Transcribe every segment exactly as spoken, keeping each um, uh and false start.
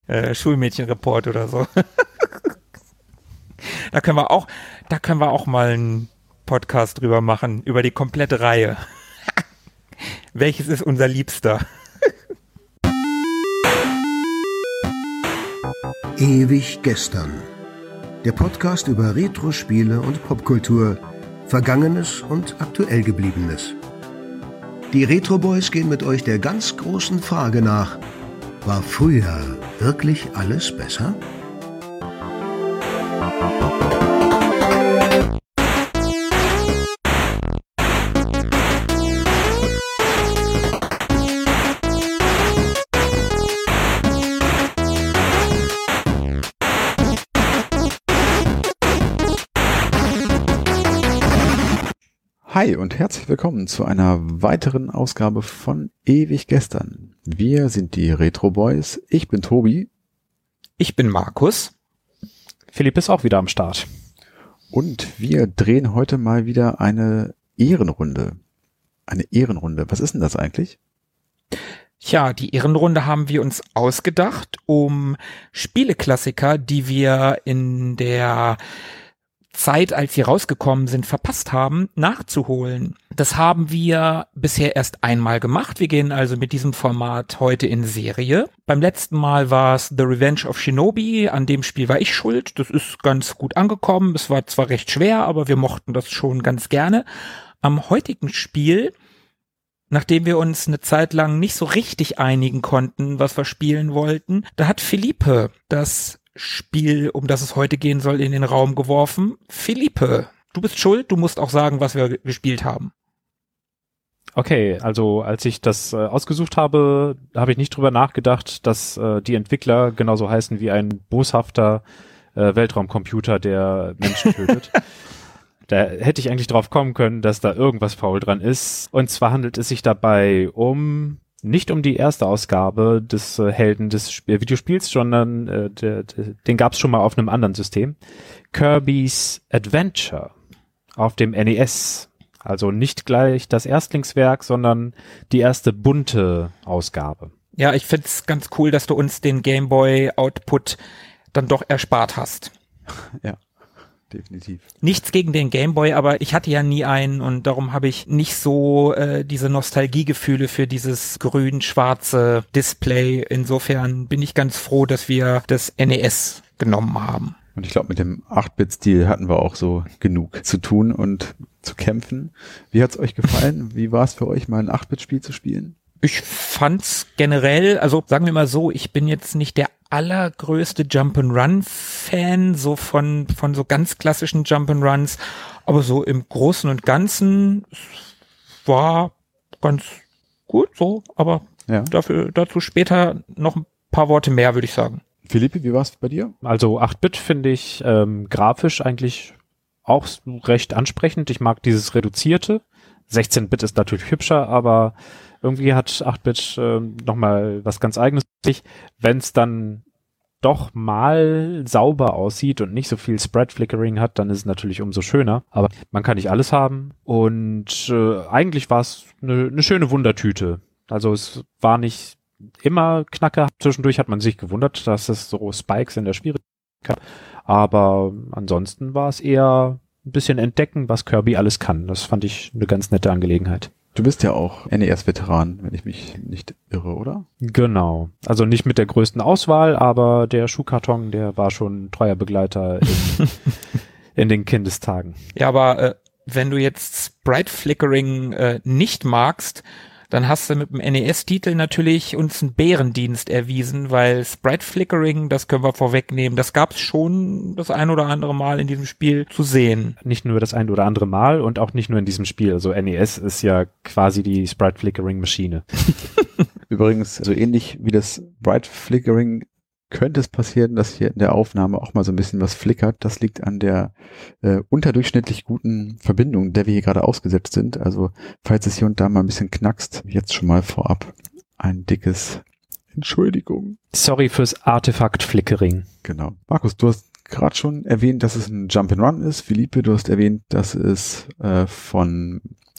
äh, Schulmädchenreport oder so. Da können wir auch, da können wir auch mal einen Podcast drüber machen, über die komplette Reihe. Welches ist unser Liebster? Ewig gestern. Der Podcast über Retro-Spiele und Popkultur, Vergangenes und aktuell Gebliebenes. Die Retro Boys gehen mit euch der ganz großen Frage nach: War früher wirklich alles besser? Hi und herzlich willkommen zu einer weiteren Ausgabe von Ewig gestern. Wir sind die Retro Boys. Ich bin Tobi. Ich bin Markus. Philipp ist auch wieder am Start. Und wir drehen heute mal wieder eine Ehrenrunde. Eine Ehrenrunde. Was ist denn das eigentlich? Ja, die Ehrenrunde haben wir uns ausgedacht, um Spieleklassiker, die wir in der Zeit, als sie rausgekommen sind, verpasst haben, nachzuholen. Das haben wir bisher erst einmal gemacht. Wir gehen also mit diesem Format heute in Serie. Beim letzten Mal war es The Revenge of Shinobi. An dem Spiel war ich schuld. Das ist ganz gut angekommen. Es war zwar recht schwer, aber wir mochten das schon ganz gerne. Am heutigen Spiel, nachdem wir uns eine Zeit lang nicht so richtig einigen konnten, was wir spielen wollten, da hat Philippe das Spiel, um das es heute gehen soll, in den Raum geworfen. Philippe, du bist schuld, du musst auch sagen, was wir gespielt haben. Okay, also als ich das äh, ausgesucht habe, habe ich nicht drüber nachgedacht, dass äh, die Entwickler genauso heißen wie ein boshafter äh, Weltraumcomputer, der Menschen tötet. Da hätte ich eigentlich drauf kommen können, dass da irgendwas faul dran ist. Und zwar handelt es sich dabei um nicht um die erste Ausgabe des äh, Helden des Sp- Videospiels, sondern äh, der, der, den gab es schon mal auf einem anderen System. Kirby's Adventure auf dem N E S. Also nicht gleich das Erstlingswerk, sondern die erste bunte Ausgabe. Ja, ich find's ganz cool, dass du uns den Gameboy-Output dann doch erspart hast. Ja. Definitiv. Nichts gegen den Gameboy, aber ich hatte ja nie einen und darum habe ich nicht so äh, diese Nostalgiegefühle für dieses grün-schwarze Display. Insofern bin ich ganz froh, dass wir das N E S genommen haben. Und ich glaube, mit dem acht-Bit-Stil hatten wir auch so genug zu tun und zu kämpfen. Wie hat's euch gefallen? Wie war es für euch, mal ein acht-Bit-Spiel zu spielen? Ich fand's generell, also sagen wir mal so, ich bin jetzt nicht der allergrößte Jump'n'Run-Fan, so von von so ganz klassischen Jump'n'Runs, aber so im Großen und Ganzen war ganz gut so, aber ja. dafür dazu später noch ein paar Worte mehr, würde ich sagen. Philippe, wie war es bei dir? Also acht-Bit finde ich ähm, grafisch eigentlich auch recht ansprechend. Ich mag dieses Reduzierte. sechzehn-Bit ist natürlich hübscher, aber irgendwie hat acht-Bit äh, nochmal was ganz Eigenes. Wenn es dann doch mal sauber aussieht und nicht so viel Spread-Flickering hat, dann ist es natürlich umso schöner. Aber man kann nicht alles haben. Und äh, eigentlich war es eine ne schöne Wundertüte. Also es war nicht immer Knacker. Zwischendurch hat man sich gewundert, dass es so Spikes in der Schwierigkeit gab. Aber ansonsten war es eher ein bisschen entdecken, was Kirby alles kann. Das fand ich eine ganz nette Angelegenheit. Du bist ja auch N E S-Veteran, wenn ich mich nicht irre, oder? Genau. Also nicht mit der größten Auswahl, aber der Schuhkarton, der war schon ein treuer Begleiter in, in den Kindestagen. Ja, aber äh, wenn du jetzt Sprite-Flickering äh, nicht magst, dann hast du mit dem N E S-Titel natürlich uns einen Bärendienst erwiesen, weil Sprite-Flickering, das können wir vorwegnehmen, das gab es schon das ein oder andere Mal in diesem Spiel zu sehen. Nicht nur das ein oder andere Mal und auch nicht nur in diesem Spiel. Also N E S ist ja quasi die Sprite-Flickering-Maschine. Übrigens, so ähnlich wie das Sprite-Flickering könnte es passieren, dass hier in der Aufnahme auch mal so ein bisschen was flickert. Das liegt an der äh, unterdurchschnittlich guten Verbindung, der wir hier gerade ausgesetzt sind. Also falls es hier und da mal ein bisschen knackst, jetzt schon mal vorab ein dickes Entschuldigung. Sorry fürs Artefakt-Flickering. Genau. Markus, du hast gerade schon erwähnt, dass es ein Jump'n'Run ist. Philippe, du hast erwähnt, dass es äh, von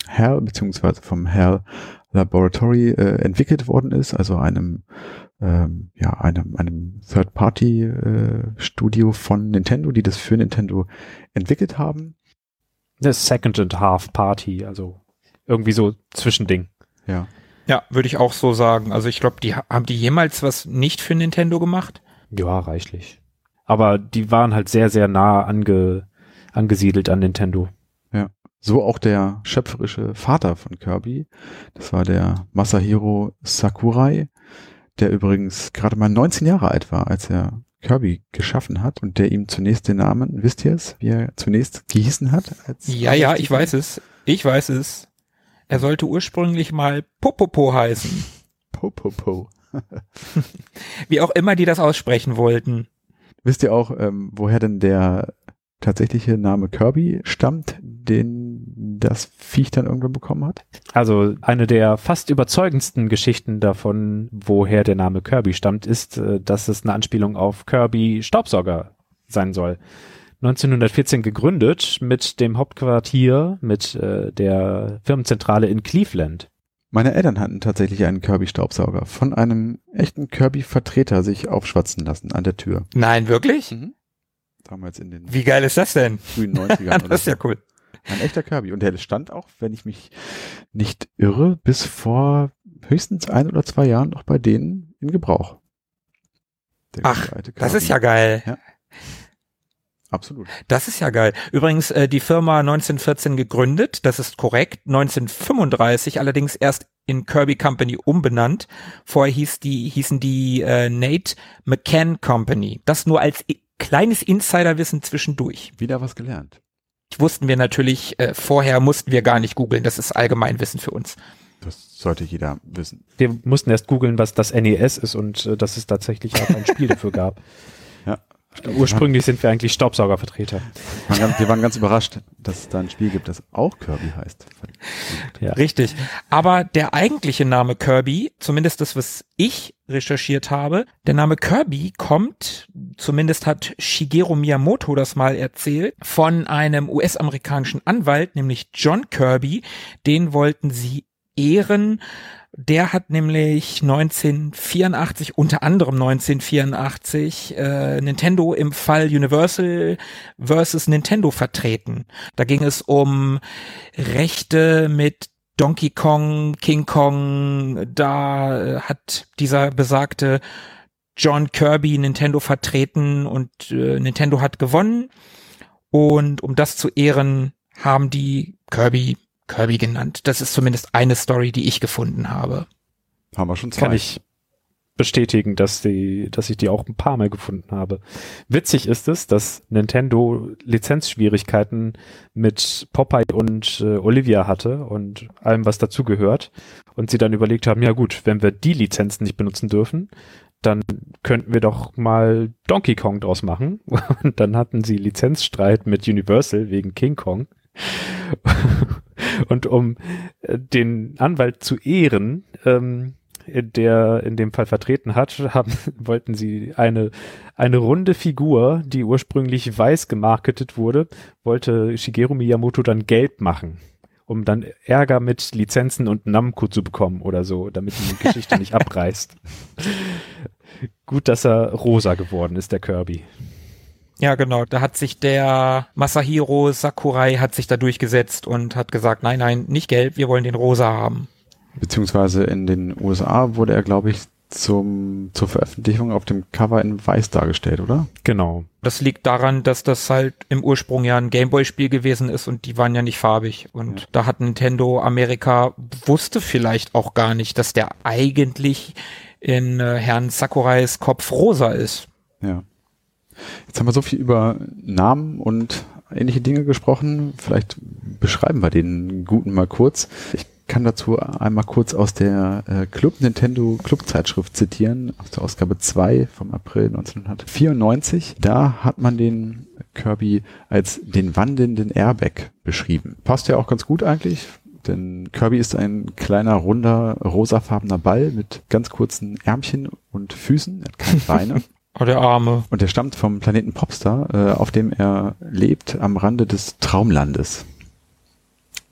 HAL beziehungsweise vom HAL Laboratory äh, entwickelt worden ist, also einem ähm, ja einem einem Third-Party-Studio äh, von Nintendo, die das für Nintendo entwickelt haben. Das Second and Half Party, also irgendwie so Zwischending. Ja. Ja, würde ich auch so sagen. Also ich glaube, die haben die jemals was nicht für Nintendo gemacht? Ja, reichlich. Aber die waren halt sehr, sehr nah ange, angesiedelt an Nintendo. Ja. So auch der schöpferische Vater von Kirby. Das war der Masahiro Sakurai, der übrigens gerade mal neunzehn Jahre alt war, als er Kirby geschaffen hat und der ihm zunächst den Namen, wisst ihr es, wie er zunächst gehießen hat? Als Ja, ja, ich weiß es. Ich weiß es. Er sollte ursprünglich mal Popopo heißen. Popopo. Wie auch immer die das aussprechen wollten. Wisst ihr auch, ähm, woher denn der tatsächliche Name Kirby stammt, den das Viech dann irgendwann bekommen hat? Also eine der fast überzeugendsten Geschichten davon, woher der Name Kirby stammt, ist, dass es eine Anspielung auf Kirby Staubsauger sein soll. neunzehnhundertvierzehn gegründet mit dem Hauptquartier, mit äh, der Firmenzentrale in Cleveland. Meine Eltern hatten tatsächlich einen Kirby-Staubsauger von einem echten Kirby-Vertreter sich aufschwatzen lassen an der Tür. Nein, wirklich? Mhm. Damals in den Wie geil ist das denn? frühen neunzigern. Das ist ja cool. Ein echter Kirby. Und der stand auch, wenn ich mich nicht irre, bis vor höchstens ein oder zwei Jahren noch bei denen in Gebrauch. Der Ach, gute alte das Kirby. ist ja geil. Ja. Absolut. Das ist ja geil. Übrigens, äh, die Firma neunzehnhundertvierzehn gegründet, das ist korrekt, neunzehnhundertfünfunddreißig allerdings erst in Kirby Company umbenannt. Vorher hieß die, hießen die äh, Nate McCann Company. Das nur als i- kleines Insiderwissen zwischendurch. Wieder was gelernt. Wussten wir natürlich, äh, vorher mussten wir gar nicht googeln, das ist Allgemeinwissen für uns. Das sollte jeder wissen. Wir mussten erst googeln, was das N E S ist und äh, dass es tatsächlich auch ein Spiel dafür gab. Ja. Ursprünglich sind wir eigentlich Staubsaugervertreter. Wir waren, ganz, wir waren ganz überrascht, dass es da ein Spiel gibt, das auch Kirby heißt. Ja. Richtig. Aber der eigentliche Name Kirby, zumindest das, was ich recherchiert habe, der Name Kirby kommt, zumindest hat Shigeru Miyamoto das mal erzählt, von einem U S-amerikanischen Anwalt, nämlich John Kirby. Den wollten sie ehren. Der hat nämlich neunzehnhundertvierundachtzig, unter anderem neunzehnhundertvierundachtzig, äh, Nintendo im Fall Universal versus Nintendo vertreten. Da ging es um Rechte mit Donkey Kong, King Kong. Da äh, hat dieser besagte John Kirby Nintendo vertreten und äh, Nintendo hat gewonnen. Und um das zu ehren, haben die Kirby Kirby genannt. Das ist zumindest eine Story, die ich gefunden habe. Haben wir schon zwei. Kann ich bestätigen, dass die, dass ich die auch ein paar Mal gefunden habe. Witzig ist es, dass Nintendo Lizenzschwierigkeiten mit Popeye und äh, Olivia hatte und allem, was dazugehört. Und sie dann überlegt haben, ja gut, wenn wir die Lizenzen nicht benutzen dürfen, dann könnten wir doch mal Donkey Kong draus machen. Und dann hatten sie Lizenzstreit mit Universal wegen King Kong. Und um äh, den Anwalt zu ehren, ähm, der in dem Fall vertreten hat, haben, wollten sie eine, eine runde Figur, die ursprünglich weiß gemarketet wurde, wollte Shigeru Miyamoto dann gelb machen, um dann Ärger mit Lizenzen und Namco zu bekommen oder so, damit die Geschichte nicht abreißt. Gut, dass er rosa geworden ist, der Kirby. Ja, genau. Da hat sich der Masahiro Sakurai hat sich da durchgesetzt und hat gesagt, nein, nein, nicht gelb, wir wollen den rosa haben. Beziehungsweise in den U S A wurde er, glaube ich, zum, zur Veröffentlichung auf dem Cover in weiß dargestellt, oder? Genau. Das liegt daran, dass das halt im Ursprung ja ein Gameboy-Spiel gewesen ist und die waren ja nicht farbig. Und ja. Da hat Nintendo Amerika, wusste vielleicht auch gar nicht, dass der eigentlich in äh, Herrn Sakurais Kopf rosa ist. Ja. Jetzt haben wir so viel über Namen und ähnliche Dinge gesprochen. Vielleicht beschreiben wir den Guten mal kurz. Ich kann dazu einmal kurz aus der äh, Club Nintendo Clubzeitschrift zitieren, aus der Ausgabe zwei vom April neunzehnhundertvierundneunzig. Da hat man den Kirby als den wandelnden Airbag beschrieben. Passt ja auch ganz gut eigentlich, denn Kirby ist ein kleiner, runder, rosafarbener Ball mit ganz kurzen Ärmchen und Füßen. Er hat keine Beine. Oh, der Arme. Und der stammt vom Planeten Popstar, äh, auf dem er lebt, am Rande des Traumlandes.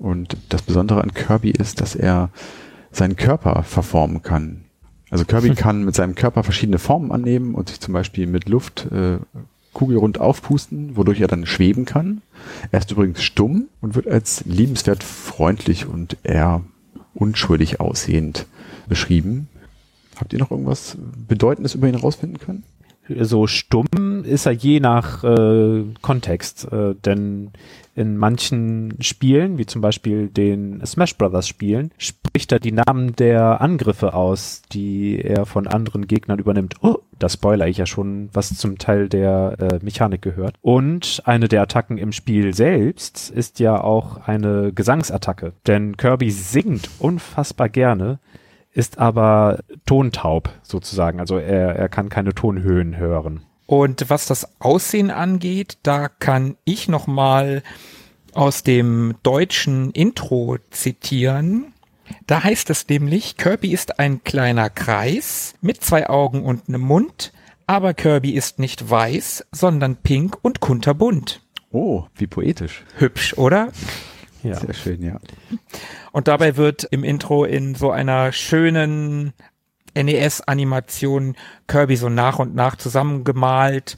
Und das Besondere an Kirby ist, dass er seinen Körper verformen kann. Also Kirby kann mit seinem Körper verschiedene Formen annehmen und sich zum Beispiel mit Luft äh, kugelrund aufpusten, wodurch er dann schweben kann. Er ist übrigens stumm und wird als liebenswert freundlich und eher unschuldig aussehend beschrieben. Habt ihr noch irgendwas Bedeutendes über ihn herausfinden können? So stumm ist er je nach äh, Kontext, äh, denn in manchen Spielen, wie zum Beispiel den Smash Brothers Spielen, spricht er die Namen der Angriffe aus, die er von anderen Gegnern übernimmt. Oh, da spoilere ich ja schon, was zum Teil der äh, Mechanik gehört. Und eine der Attacken im Spiel selbst ist ja auch eine Gesangsattacke, denn Kirby singt unfassbar gerne, ist aber tontaub sozusagen, also er, er kann keine Tonhöhen hören. Und was das Aussehen angeht, da kann ich noch mal aus dem deutschen Intro zitieren. Da heißt es nämlich, Kirby ist ein kleiner Kreis mit zwei Augen und einem Mund, aber Kirby ist nicht weiß, sondern pink und kunterbunt. Oh, wie poetisch. Hübsch, oder? Ja. Sehr schön, ja. Und dabei wird im Intro in so einer schönen N E S-Animation Kirby so nach und nach zusammengemalt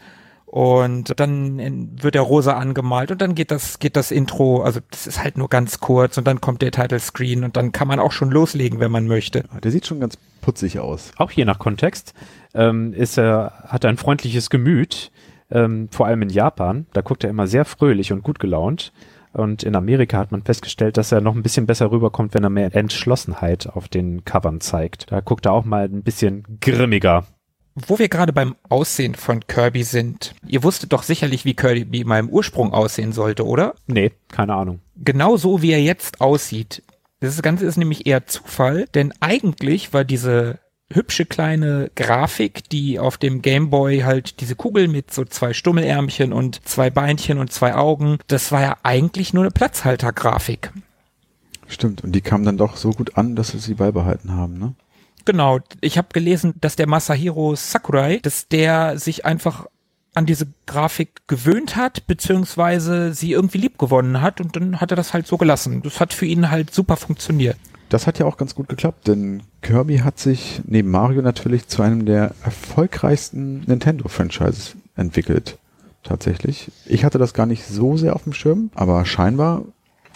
und dann wird er rosa angemalt und dann geht das, geht das Intro, also das ist halt nur ganz kurz und dann kommt der Title Screen und dann kann man auch schon loslegen, wenn man möchte. Der sieht schon ganz putzig aus. Auch je nach Kontext ähm, ist er, hat er ein freundliches Gemüt, ähm, vor allem in Japan, da guckt er immer sehr fröhlich und gut gelaunt. Und in Amerika hat man festgestellt, dass er noch ein bisschen besser rüberkommt, wenn er mehr Entschlossenheit auf den Covern zeigt. Da guckt er auch mal ein bisschen grimmiger. Wo wir gerade beim Aussehen von Kirby sind. Ihr wusstet doch sicherlich, wie Kirby mal im Ursprung aussehen sollte, oder? Nee, keine Ahnung. Genau so, wie er jetzt aussieht. Das Ganze ist nämlich eher Zufall, denn eigentlich war diese hübsche kleine Grafik, die auf dem Gameboy halt diese Kugel mit so zwei Stummelärmchen und zwei Beinchen und zwei Augen, das war ja eigentlich nur eine Platzhaltergrafik. Stimmt, und die kam dann doch so gut an, dass sie sie beibehalten haben, ne? Genau, ich habe gelesen, dass der Masahiro Sakurai, dass der sich einfach an diese Grafik gewöhnt hat, beziehungsweise sie irgendwie liebgewonnen hat und dann hat er das halt so gelassen. Das hat für ihn halt super funktioniert. Das hat ja auch ganz gut geklappt, denn Kirby hat sich neben Mario natürlich zu einem der erfolgreichsten Nintendo-Franchises entwickelt. Tatsächlich. Ich hatte das gar nicht so sehr auf dem Schirm, aber scheinbar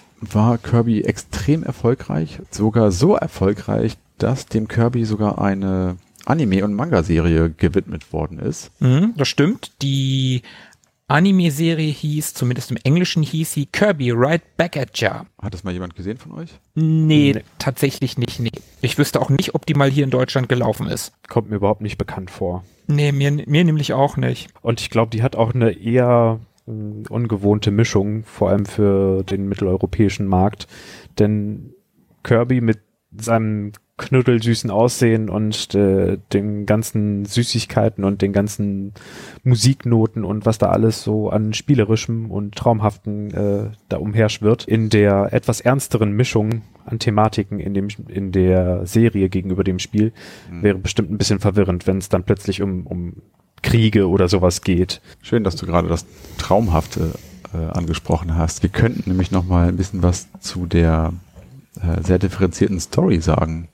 war Kirby extrem erfolgreich. Sogar so erfolgreich, dass dem Kirby sogar eine Anime- und Manga-Serie gewidmet worden ist. Mhm, das stimmt. Die Anime-Serie hieß, zumindest im Englischen hieß sie Kirby Right Back at Ya. Hat das mal jemand gesehen von euch? Nee, nee, tatsächlich nicht, nee. Ich wüsste auch nicht, ob die mal hier in Deutschland gelaufen ist. Kommt mir überhaupt nicht bekannt vor. Nee, mir, mir nämlich auch nicht. Und ich glaube, die hat auch eine eher äh, ungewohnte Mischung, vor allem für den mitteleuropäischen Markt. Denn Kirby mit seinem knuddelsüßen Aussehen und äh, den ganzen Süßigkeiten und den ganzen Musiknoten und was da alles so an spielerischem und traumhaften äh, da umherschwirrt, in der etwas ernsteren Mischung an Thematiken in dem in der Serie gegenüber dem Spiel, mhm. wäre bestimmt ein bisschen verwirrend, wenn es dann plötzlich um, um Kriege oder sowas geht. Schön, dass du gerade das Traumhafte äh, angesprochen hast. Wir könnten nämlich noch mal ein bisschen was zu der äh, sehr differenzierten Story sagen.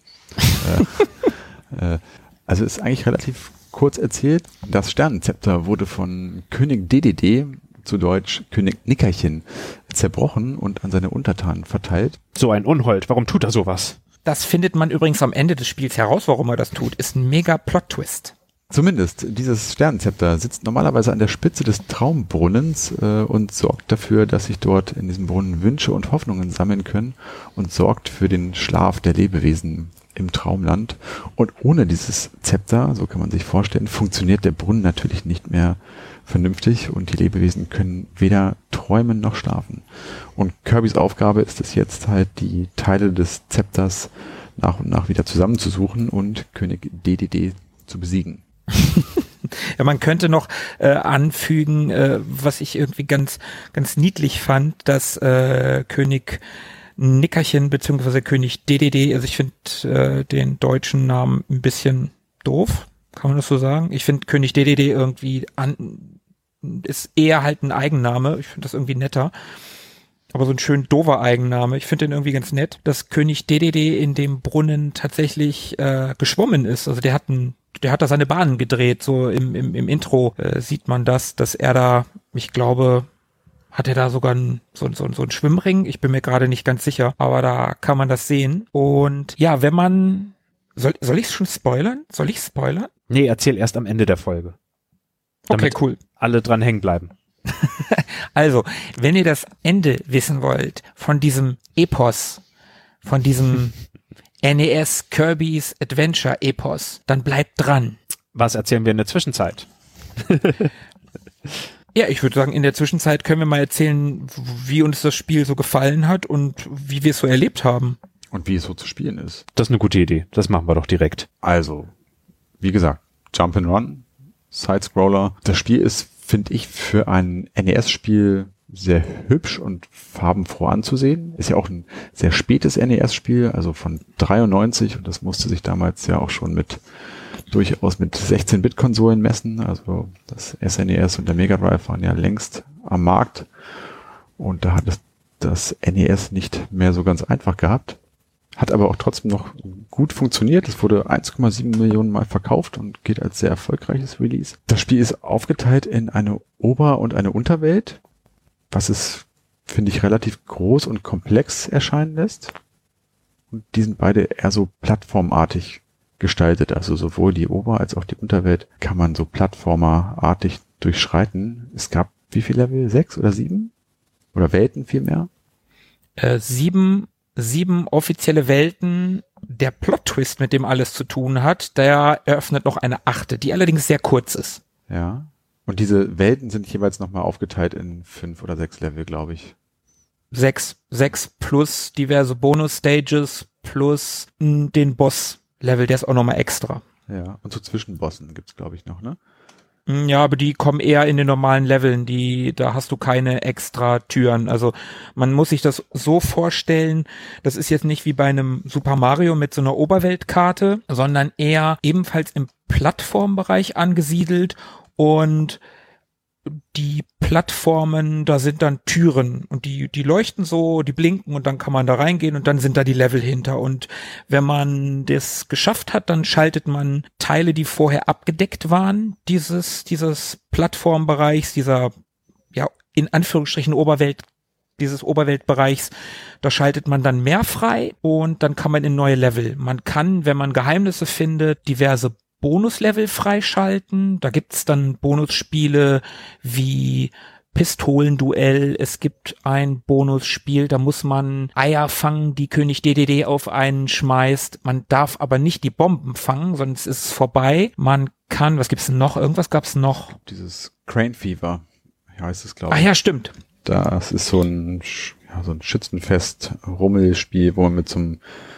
äh, äh, also ist eigentlich relativ kurz erzählt. Das Sternenzepter wurde von König Dedede, zu Deutsch König Nickerchen, zerbrochen und an seine Untertanen verteilt. So ein Unhold, warum tut er sowas? Das findet man übrigens am Ende des Spiels heraus, warum er das tut. Ist ein mega Plot-Twist. Zumindest, dieses Sternenzepter sitzt normalerweise an der Spitze des Traumbrunnens äh, und sorgt dafür, dass sich dort in diesem Brunnen Wünsche und Hoffnungen sammeln können und sorgt für den Schlaf der Lebewesen im Traumland. Und ohne dieses Zepter, so kann man sich vorstellen, funktioniert der Brunnen natürlich nicht mehr vernünftig und die Lebewesen können weder träumen noch schlafen. Und Kirbys Aufgabe ist es jetzt halt, die Teile des Zepters nach und nach wieder zusammenzusuchen und König Dedede zu besiegen. Ja, man könnte noch äh, anfügen, äh, was ich irgendwie ganz, ganz niedlich fand, dass äh, König Nickerchen beziehungsweise König Dedede, also ich finde äh, den deutschen Namen ein bisschen doof, kann man das so sagen? Ich finde König Dedede irgendwie an, ist eher halt ein Eigenname, ich finde das irgendwie netter. aber so ein schön doofer Eigenname. Ich finde den irgendwie ganz nett, dass König Dedede in dem Brunnen tatsächlich äh, geschwommen ist. Also der hat ein, der hat da seine Bahnen gedreht. So im, im, im Intro äh, sieht man das, dass er da, ich glaube, hat er da sogar ein, so, so, so einen Schwimmring? Ich bin mir gerade nicht ganz sicher, aber da kann man das sehen. Und ja, wenn man, soll, soll ich es schon spoilern? Soll ich spoilern? Nee, erzähl erst am Ende der Folge. Okay, cool. Alle dran hängen bleiben. Also, wenn ihr das Ende wissen wollt von diesem Epos, von diesem N E S Kirby's Adventure Epos, dann bleibt dran. Was erzählen wir in der Zwischenzeit? Ja, ich würde sagen, in der Zwischenzeit können wir mal erzählen, wie uns das Spiel so gefallen hat und wie wir es so erlebt haben. Und wie es so zu spielen ist. Das ist eine gute Idee. Das machen wir doch direkt. Also, wie gesagt, Jump and Run, Side-Scroller. Das Spiel ist, finde ich, für ein N E S-Spiel sehr hübsch und farbenfroh anzusehen. Ist ja auch ein sehr spätes N E S-Spiel, also von dreiundneunzig, und das musste sich damals ja auch schon mit durchaus mit sechzehn-Bit-Konsolen messen. Also das S N E S und der Mega Drive waren ja längst am Markt, und da hat es das N E S nicht mehr so ganz einfach gehabt. Hat aber auch trotzdem noch gut funktioniert. Es wurde eins Komma sieben Millionen Mal verkauft und geht als sehr erfolgreiches Release. Das Spiel ist aufgeteilt in eine Ober- und eine Unterwelt, was es, finde ich, relativ groß und komplex erscheinen lässt. Und die sind beide eher so plattformartig gestaltet. Also sowohl die Ober- als auch die Unterwelt kann man so plattformerartig durchschreiten. Es gab wie viele Level? Sechs oder sieben? Oder Welten vielmehr? Äh, sieben Sieben offizielle Welten. Der Plot-Twist, mit dem alles zu tun hat, der eröffnet noch eine achte, die allerdings sehr kurz ist. Ja. Und diese Welten sind jeweils nochmal aufgeteilt in fünf oder sechs Level, glaube ich. Sechs, sechs plus diverse Bonus-Stages plus mh, den Boss-Level, der ist auch nochmal extra. Ja, und so Zwischenbossen gibt's, glaube ich, noch, ne? Ja, aber die kommen eher in den normalen Leveln, die, da hast du keine extra Türen. Also man muss sich das so vorstellen, das ist jetzt nicht wie bei einem Super Mario mit so einer Oberweltkarte, sondern eher ebenfalls im Plattformbereich angesiedelt, und die Plattformen, da sind dann Türen und die, die leuchten so, die blinken, und dann kann man da reingehen und dann sind da die Level hinter. Und wenn man das geschafft hat, dann schaltet man Teile, die vorher abgedeckt waren, dieses, dieses Plattformbereichs, dieser, ja, in Anführungsstrichen Oberwelt, dieses Oberweltbereichs, da schaltet man dann mehr frei und dann kann man in neue Level. Man kann, wenn man Geheimnisse findet, diverse Bonuslevel freischalten. Da gibt's dann Bonusspiele wie Pistolenduell. Es gibt ein Bonusspiel, da muss man Eier fangen, die König Dedede auf einen schmeißt. Man darf aber nicht die Bomben fangen, sonst ist es vorbei. Man kann, was gibt's denn noch? Irgendwas gab's noch. Dieses Crane Fever heißt es, glaube ich. Ah ja, stimmt. Das ist so ein, ja, so ein Schützenfest-Rummelspiel, wo man mit so einem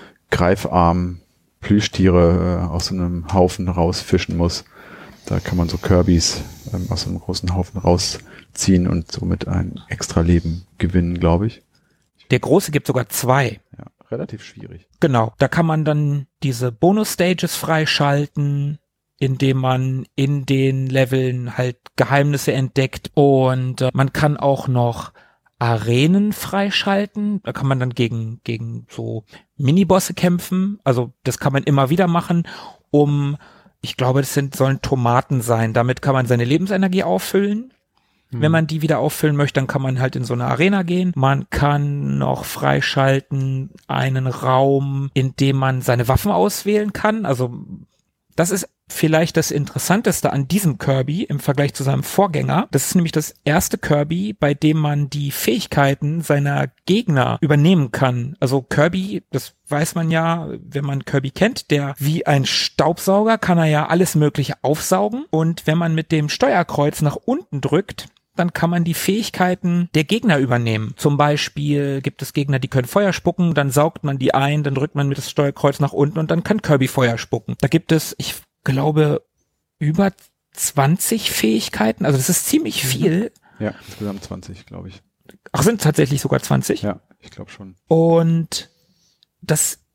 Greifarm Plüschtiere äh, aus so einem Haufen rausfischen muss. Da kann man so Kirbys ähm, aus so einem großen Haufen rausziehen und somit ein extra Leben gewinnen, glaube ich. Der große gibt sogar zwei. Ja, relativ schwierig. Genau, da kann man dann diese Bonus-Stages freischalten, indem man in den Leveln halt Geheimnisse entdeckt, und äh, man kann auch noch Arenen freischalten. Da kann man dann gegen gegen so Minibosse kämpfen. Also das kann man immer wieder machen, um, ich glaube, das sind sollen Tomaten sein. Damit kann man seine Lebensenergie auffüllen. Hm. Wenn man die wieder auffüllen möchte, dann kann man halt in so eine Arena gehen. Man kann noch freischalten einen Raum, in dem man seine Waffen auswählen kann. Also das ist vielleicht das Interessanteste an diesem Kirby im Vergleich zu seinem Vorgänger. Das ist nämlich das erste Kirby, bei dem man die Fähigkeiten seiner Gegner übernehmen kann. Also Kirby, das weiß man ja, wenn man Kirby kennt, der wie ein Staubsauger kann er ja alles Mögliche aufsaugen. Und wenn man mit dem Steuerkreuz nach unten drückt, dann kann man die Fähigkeiten der Gegner übernehmen. Zum Beispiel gibt es Gegner, die können Feuer spucken, dann saugt man die ein, dann drückt man mit das Steuerkreuz nach unten und dann kann Kirby Feuer spucken. Da gibt es, ich glaube, über zwanzig Fähigkeiten, also das ist ziemlich viel. Ja, insgesamt zwanzig, glaube ich. Ach, sind tatsächlich sogar zwanzig? Ja, ich glaube schon. Und das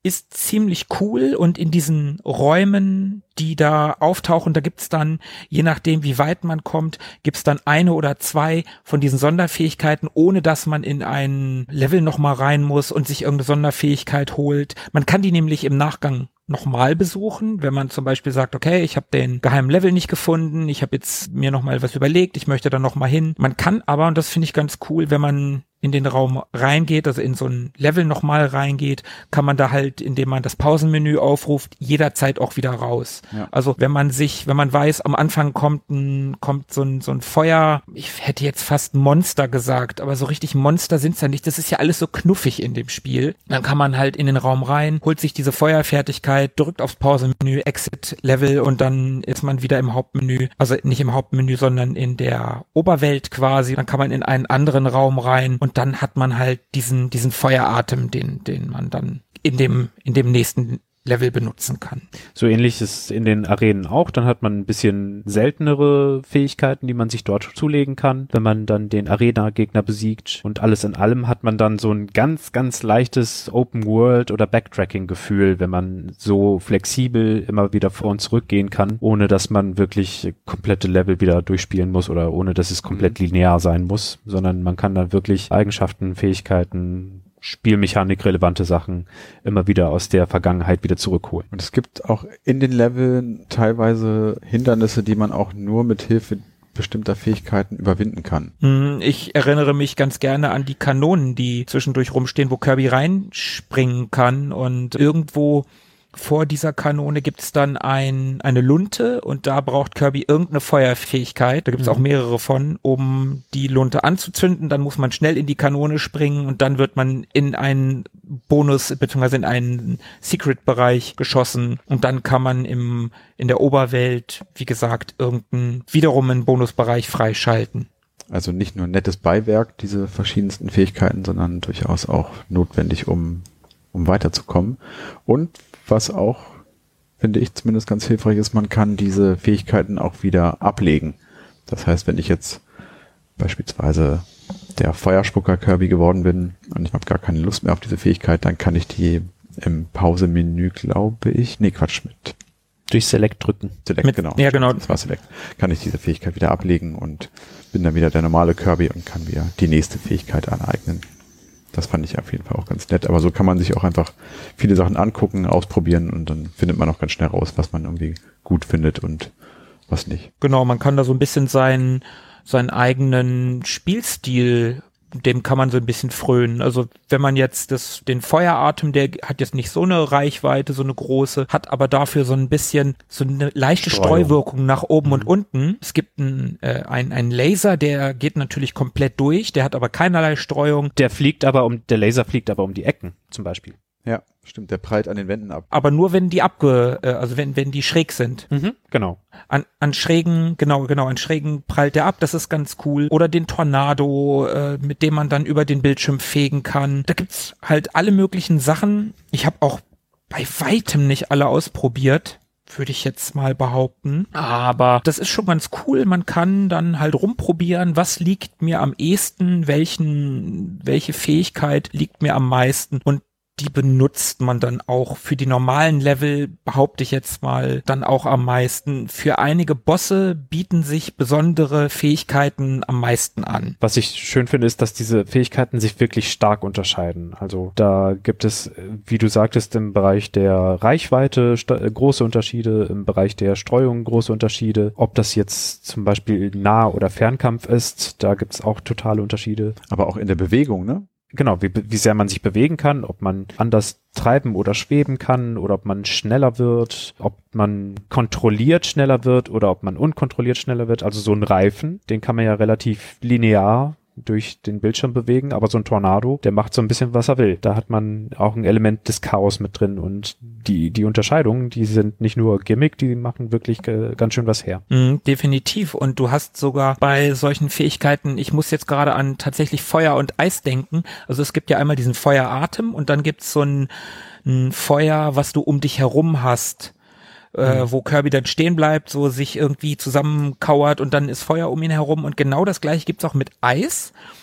ist ziemlich cool und in diesen Räumen, die da auftauchen, da gibt's dann, je nachdem wie weit man kommt, gibt's dann eine oder zwei von diesen Sonderfähigkeiten, ohne dass man in ein Level nochmal rein muss und sich irgendeine Sonderfähigkeit holt. Man kann die nämlich im Nachgang nochmal besuchen, wenn man zum Beispiel sagt, okay, ich habe den geheimen Level nicht gefunden, ich habe jetzt mir nochmal was überlegt, ich möchte da nochmal hin. Man kann aber, und das finde ich ganz cool, wenn man in den Raum reingeht, also in so ein Level nochmal reingeht, kann man da halt, indem man das Pausenmenü aufruft, jederzeit auch wieder raus. Ja. Also wenn man sich, wenn man weiß, am Anfang kommt ein, kommt so ein, so ein Feuer, ich hätte jetzt fast Monster gesagt, aber so richtig Monster sind's ja nicht, das ist ja alles so knuffig in dem Spiel. Dann kann man halt in den Raum rein, holt sich diese Feuerfertigkeit, drückt aufs Pausenmenü, Exit Level und dann ist man wieder im Hauptmenü, also nicht im Hauptmenü, sondern in der Oberwelt quasi. Dann kann man in einen anderen Raum rein und dann hat man halt diesen, diesen Feueratem, den, den man dann in dem, in dem nächsten Level benutzen kann. So ähnlich ist in den Arenen auch. Dann hat man ein bisschen seltenere Fähigkeiten, die man sich dort zulegen kann, wenn man dann den Arena-Gegner besiegt. Und alles in allem hat man dann so ein ganz, ganz leichtes Open-World- oder Backtracking-Gefühl, wenn man so flexibel immer wieder vor und zurück gehen kann, ohne dass man wirklich komplette Level wieder durchspielen muss oder ohne dass es komplett linear sein muss, sondern man kann dann wirklich Eigenschaften, Fähigkeiten, Spielmechanik relevante Sachen immer wieder aus der Vergangenheit wieder zurückholen. Und es gibt auch in den Leveln teilweise Hindernisse, die man auch nur mit Hilfe bestimmter Fähigkeiten überwinden kann. Ich erinnere mich ganz gerne an die Kanonen, die zwischendurch rumstehen, wo Kirby reinspringen kann und irgendwo vor dieser Kanone gibt's dann ein, eine Lunte und da braucht Kirby irgendeine Feuerfähigkeit. Da gibt's mhm. auch mehrere von, um die Lunte anzuzünden. Dann muss man schnell in die Kanone springen und dann wird man in einen Bonus bzw. in einen Secret-Bereich geschossen und dann kann man im in der Oberwelt, wie gesagt, irgendeinen wiederum einen Bonusbereich freischalten. Also nicht nur nettes Beiwerk, diese verschiedensten Fähigkeiten, sondern durchaus auch notwendig, um um weiterzukommen. Und was auch, finde ich zumindest ganz hilfreich ist, man kann diese Fähigkeiten auch wieder ablegen. Das heißt, wenn ich jetzt beispielsweise der Feuerspucker Kirby geworden bin und ich habe gar keine Lust mehr auf diese Fähigkeit, dann kann ich die im Pausemenü, glaube ich, nee, Quatsch, mit durch Select drücken. Select, mit, genau. Ja, genau. Das war Select. Kann ich diese Fähigkeit wieder ablegen und bin dann wieder der normale Kirby und kann wieder die nächste Fähigkeit aneignen. Das fand ich auf jeden Fall auch ganz nett. Aber so kann man sich auch einfach viele Sachen angucken, ausprobieren und dann findet man auch ganz schnell raus, was man irgendwie gut findet und was nicht. Genau, man kann da so ein bisschen seinen, seinen eigenen Spielstil, dem kann man so ein bisschen frönen. Also wenn man jetzt das, den Feueratem, der hat jetzt nicht so eine Reichweite, so eine große, hat aber dafür so ein bisschen so eine leichte Streuung. Streuwirkung nach oben Mhm. und unten. Es gibt einen, äh, ein, einen Laser, der geht natürlich komplett durch, der hat aber keinerlei Streuung. Der fliegt aber um, der Laser fliegt aber um die Ecken, zum Beispiel. Ja, stimmt, der prallt an den Wänden ab. Aber nur wenn die abge, äh, also wenn, wenn die schräg sind. Mhm, genau. An, an schrägen, genau, genau, an schrägen prallt der ab, das ist ganz cool. Oder den Tornado, äh, mit dem man dann über den Bildschirm fegen kann. Da gibt's halt alle möglichen Sachen. Ich habe auch bei weitem nicht alle ausprobiert, würde ich jetzt mal behaupten. Aber das ist schon ganz cool. Man kann dann halt rumprobieren, was liegt mir am ehesten, welchen, welche Fähigkeit liegt mir am meisten. Und die benutzt man dann auch für die normalen Level, behaupte ich jetzt mal, dann auch am meisten. Für einige Bosse bieten sich besondere Fähigkeiten am meisten an. Was ich schön finde, ist, dass diese Fähigkeiten sich wirklich stark unterscheiden. Also da gibt es, wie du sagtest, im Bereich der Reichweite sta- große Unterschiede, im Bereich der Streuung große Unterschiede. Ob das jetzt zum Beispiel Nah- oder Fernkampf ist, da gibt es auch totale Unterschiede. Aber auch in der Bewegung, ne? Genau, wie, wie sehr man sich bewegen kann, ob man anders treiben oder schweben kann oder ob man schneller wird, ob man kontrolliert schneller wird oder ob man unkontrolliert schneller wird. Also so ein Reifen, den kann man ja relativ linear durch den Bildschirm bewegen, aber so ein Tornado, der macht so ein bisschen, was er will. Da hat man auch ein Element des Chaos mit drin und die die Unterscheidungen, die sind nicht nur Gimmick, die machen wirklich äh, ganz schön was her. Mm, definitiv. Und du hast sogar bei solchen Fähigkeiten, ich muss jetzt gerade an tatsächlich Feuer und Eis denken. Also es gibt ja einmal diesen Feueratem und dann gibt's so ein, ein Feuer, was du um dich herum hast. Äh, wo Kirby dann stehen bleibt, so sich irgendwie zusammenkauert und dann ist Feuer um ihn herum und genau das gleiche gibt's auch mit Eis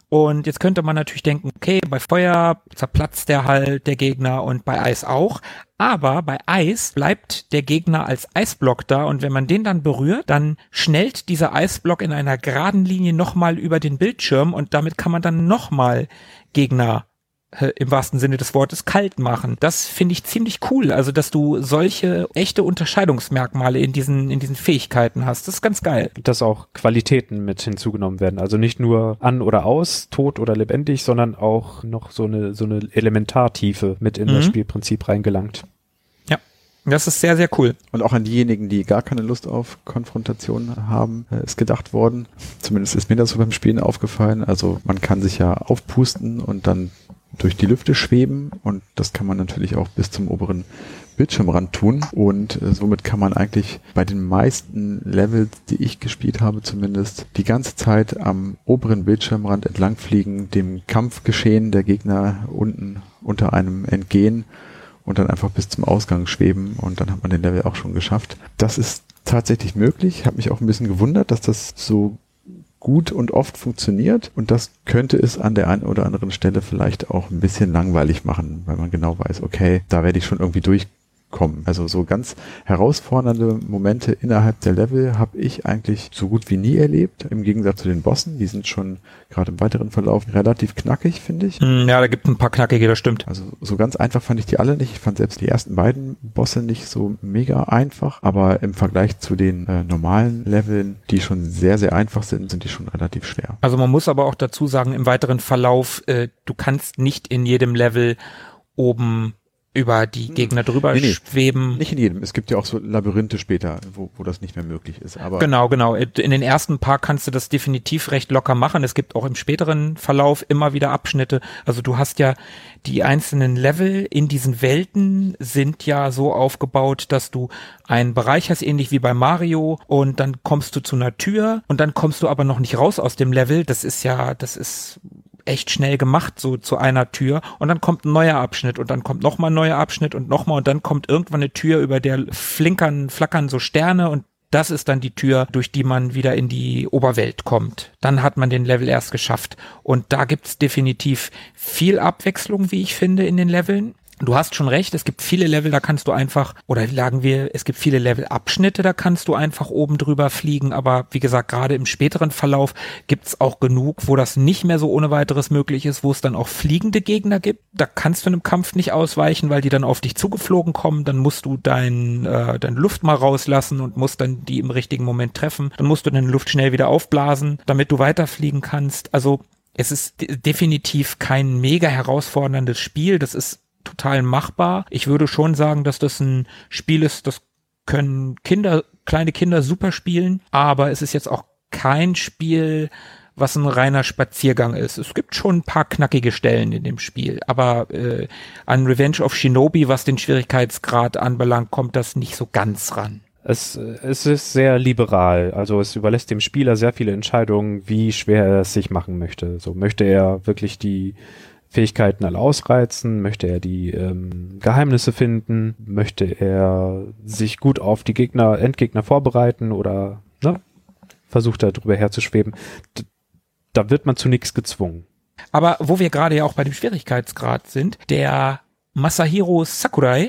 Und jetzt könnte man natürlich denken, okay, bei Feuer zerplatzt der halt der Gegner und bei Eis auch. Aber bei Eis bleibt der Gegner als Eisblock da und wenn man den dann berührt, dann schnellt dieser Eisblock in einer geraden Linie nochmal über den Bildschirm und damit kann man dann nochmal Gegner äh, im wahrsten Sinne des Wortes kalt machen. Das finde ich ziemlich cool, also dass du solche echte Unterscheidungsmerkmale in diesen in diesen Fähigkeiten hast. Das ist ganz geil. Dass auch Qualitäten mit hinzugenommen werden, also nicht nur an oder aus, tot oder lebendig, sondern auch noch so eine so eine Elementartiefe mit in mhm. das Spielprinzip reingelangt. Ja, das ist sehr, sehr cool. Und auch an diejenigen, die gar keine Lust auf Konfrontation haben, ist gedacht worden. Zumindest ist mir das so beim Spielen aufgefallen. Also man kann sich ja aufpusten und dann durch die Lüfte schweben und das kann man natürlich auch bis zum oberen Bildschirmrand tun und äh, somit kann man eigentlich bei den meisten Levels, die ich gespielt habe zumindest, die ganze Zeit am oberen Bildschirmrand entlang fliegen, dem Kampfgeschehen der Gegner unten unter einem entgehen und dann einfach bis zum Ausgang schweben und dann hat man den Level auch schon geschafft. Das ist tatsächlich möglich. Ich habe mich auch ein bisschen gewundert, dass das so gut und oft funktioniert und das könnte es an der einen oder anderen Stelle vielleicht auch ein bisschen langweilig machen, weil man genau weiß, okay, da werde ich schon irgendwie durchkommen. Also so ganz herausfordernde Momente innerhalb der Level habe ich eigentlich so gut wie nie erlebt, im Gegensatz zu den Bossen, die sind schon gerade im weiteren Verlauf relativ knackig, finde ich. Ja, da gibt es ein paar knackige, das stimmt. Also so ganz einfach fand ich die alle nicht. Ich fand selbst die ersten beiden Bosse nicht so mega einfach, aber im Vergleich zu den äh, normalen Leveln, die schon sehr, sehr einfach sind, sind die schon relativ schwer. Also man muss aber auch dazu sagen, im weiteren Verlauf, äh, du kannst nicht in jedem Level oben über die Gegner drüber nee, nee, schweben. Nicht in jedem. Es gibt ja auch so Labyrinthe später, wo, wo das nicht mehr möglich ist. Aber genau, genau. In den ersten paar kannst du das definitiv recht locker machen. Es gibt auch im späteren Verlauf immer wieder Abschnitte. Also du hast ja die einzelnen Level in diesen Welten sind ja so aufgebaut, dass du einen Bereich hast, ähnlich wie bei Mario, und dann kommst du zu einer Tür und dann kommst du aber noch nicht raus aus dem Level. Das ist ja, das ist echt schnell gemacht, so zu einer Tür und dann kommt ein neuer Abschnitt und dann kommt nochmal ein neuer Abschnitt und nochmal und dann kommt irgendwann eine Tür, über der flinkern, flackern so Sterne und das ist dann die Tür, durch die man wieder in die Oberwelt kommt. Dann hat man den Level erst geschafft und da gibt's definitiv viel Abwechslung, wie ich finde, in den Leveln. Du hast schon recht, es gibt viele Level, da kannst du einfach, oder sagen wir, es gibt viele Levelabschnitte, da kannst du einfach oben drüber fliegen, aber wie gesagt, gerade im späteren Verlauf gibt's auch genug, wo das nicht mehr so ohne weiteres möglich ist, wo es dann auch fliegende Gegner gibt. Da kannst du in einem Kampf nicht ausweichen, weil die dann auf dich zugeflogen kommen, dann musst du dein, äh, deine Luft mal rauslassen und musst dann die im richtigen Moment treffen. Dann musst du deine Luft schnell wieder aufblasen, damit du weiterfliegen kannst. Also es ist de- definitiv kein mega herausforderndes Spiel, das ist total machbar. Ich würde schon sagen, dass das ein Spiel ist, das können Kinder, kleine Kinder super spielen, aber es ist jetzt auch kein Spiel, was ein reiner Spaziergang ist. Es gibt schon ein paar knackige Stellen in dem Spiel, aber äh, an Revenge of Shinobi, was den Schwierigkeitsgrad anbelangt, kommt das nicht so ganz ran. Es, es ist sehr liberal, also es überlässt dem Spieler sehr viele Entscheidungen, wie schwer er es sich machen möchte. So möchte er wirklich die Fähigkeiten alle ausreizen, möchte er die ähm, Geheimnisse finden, möchte er sich gut auf die Gegner, Endgegner vorbereiten oder ne, versucht er drüber herzuschweben. D- da wird man zu nichts gezwungen. Aber wo wir gerade ja auch bei dem Schwierigkeitsgrad sind, der Masahiro Sakurai,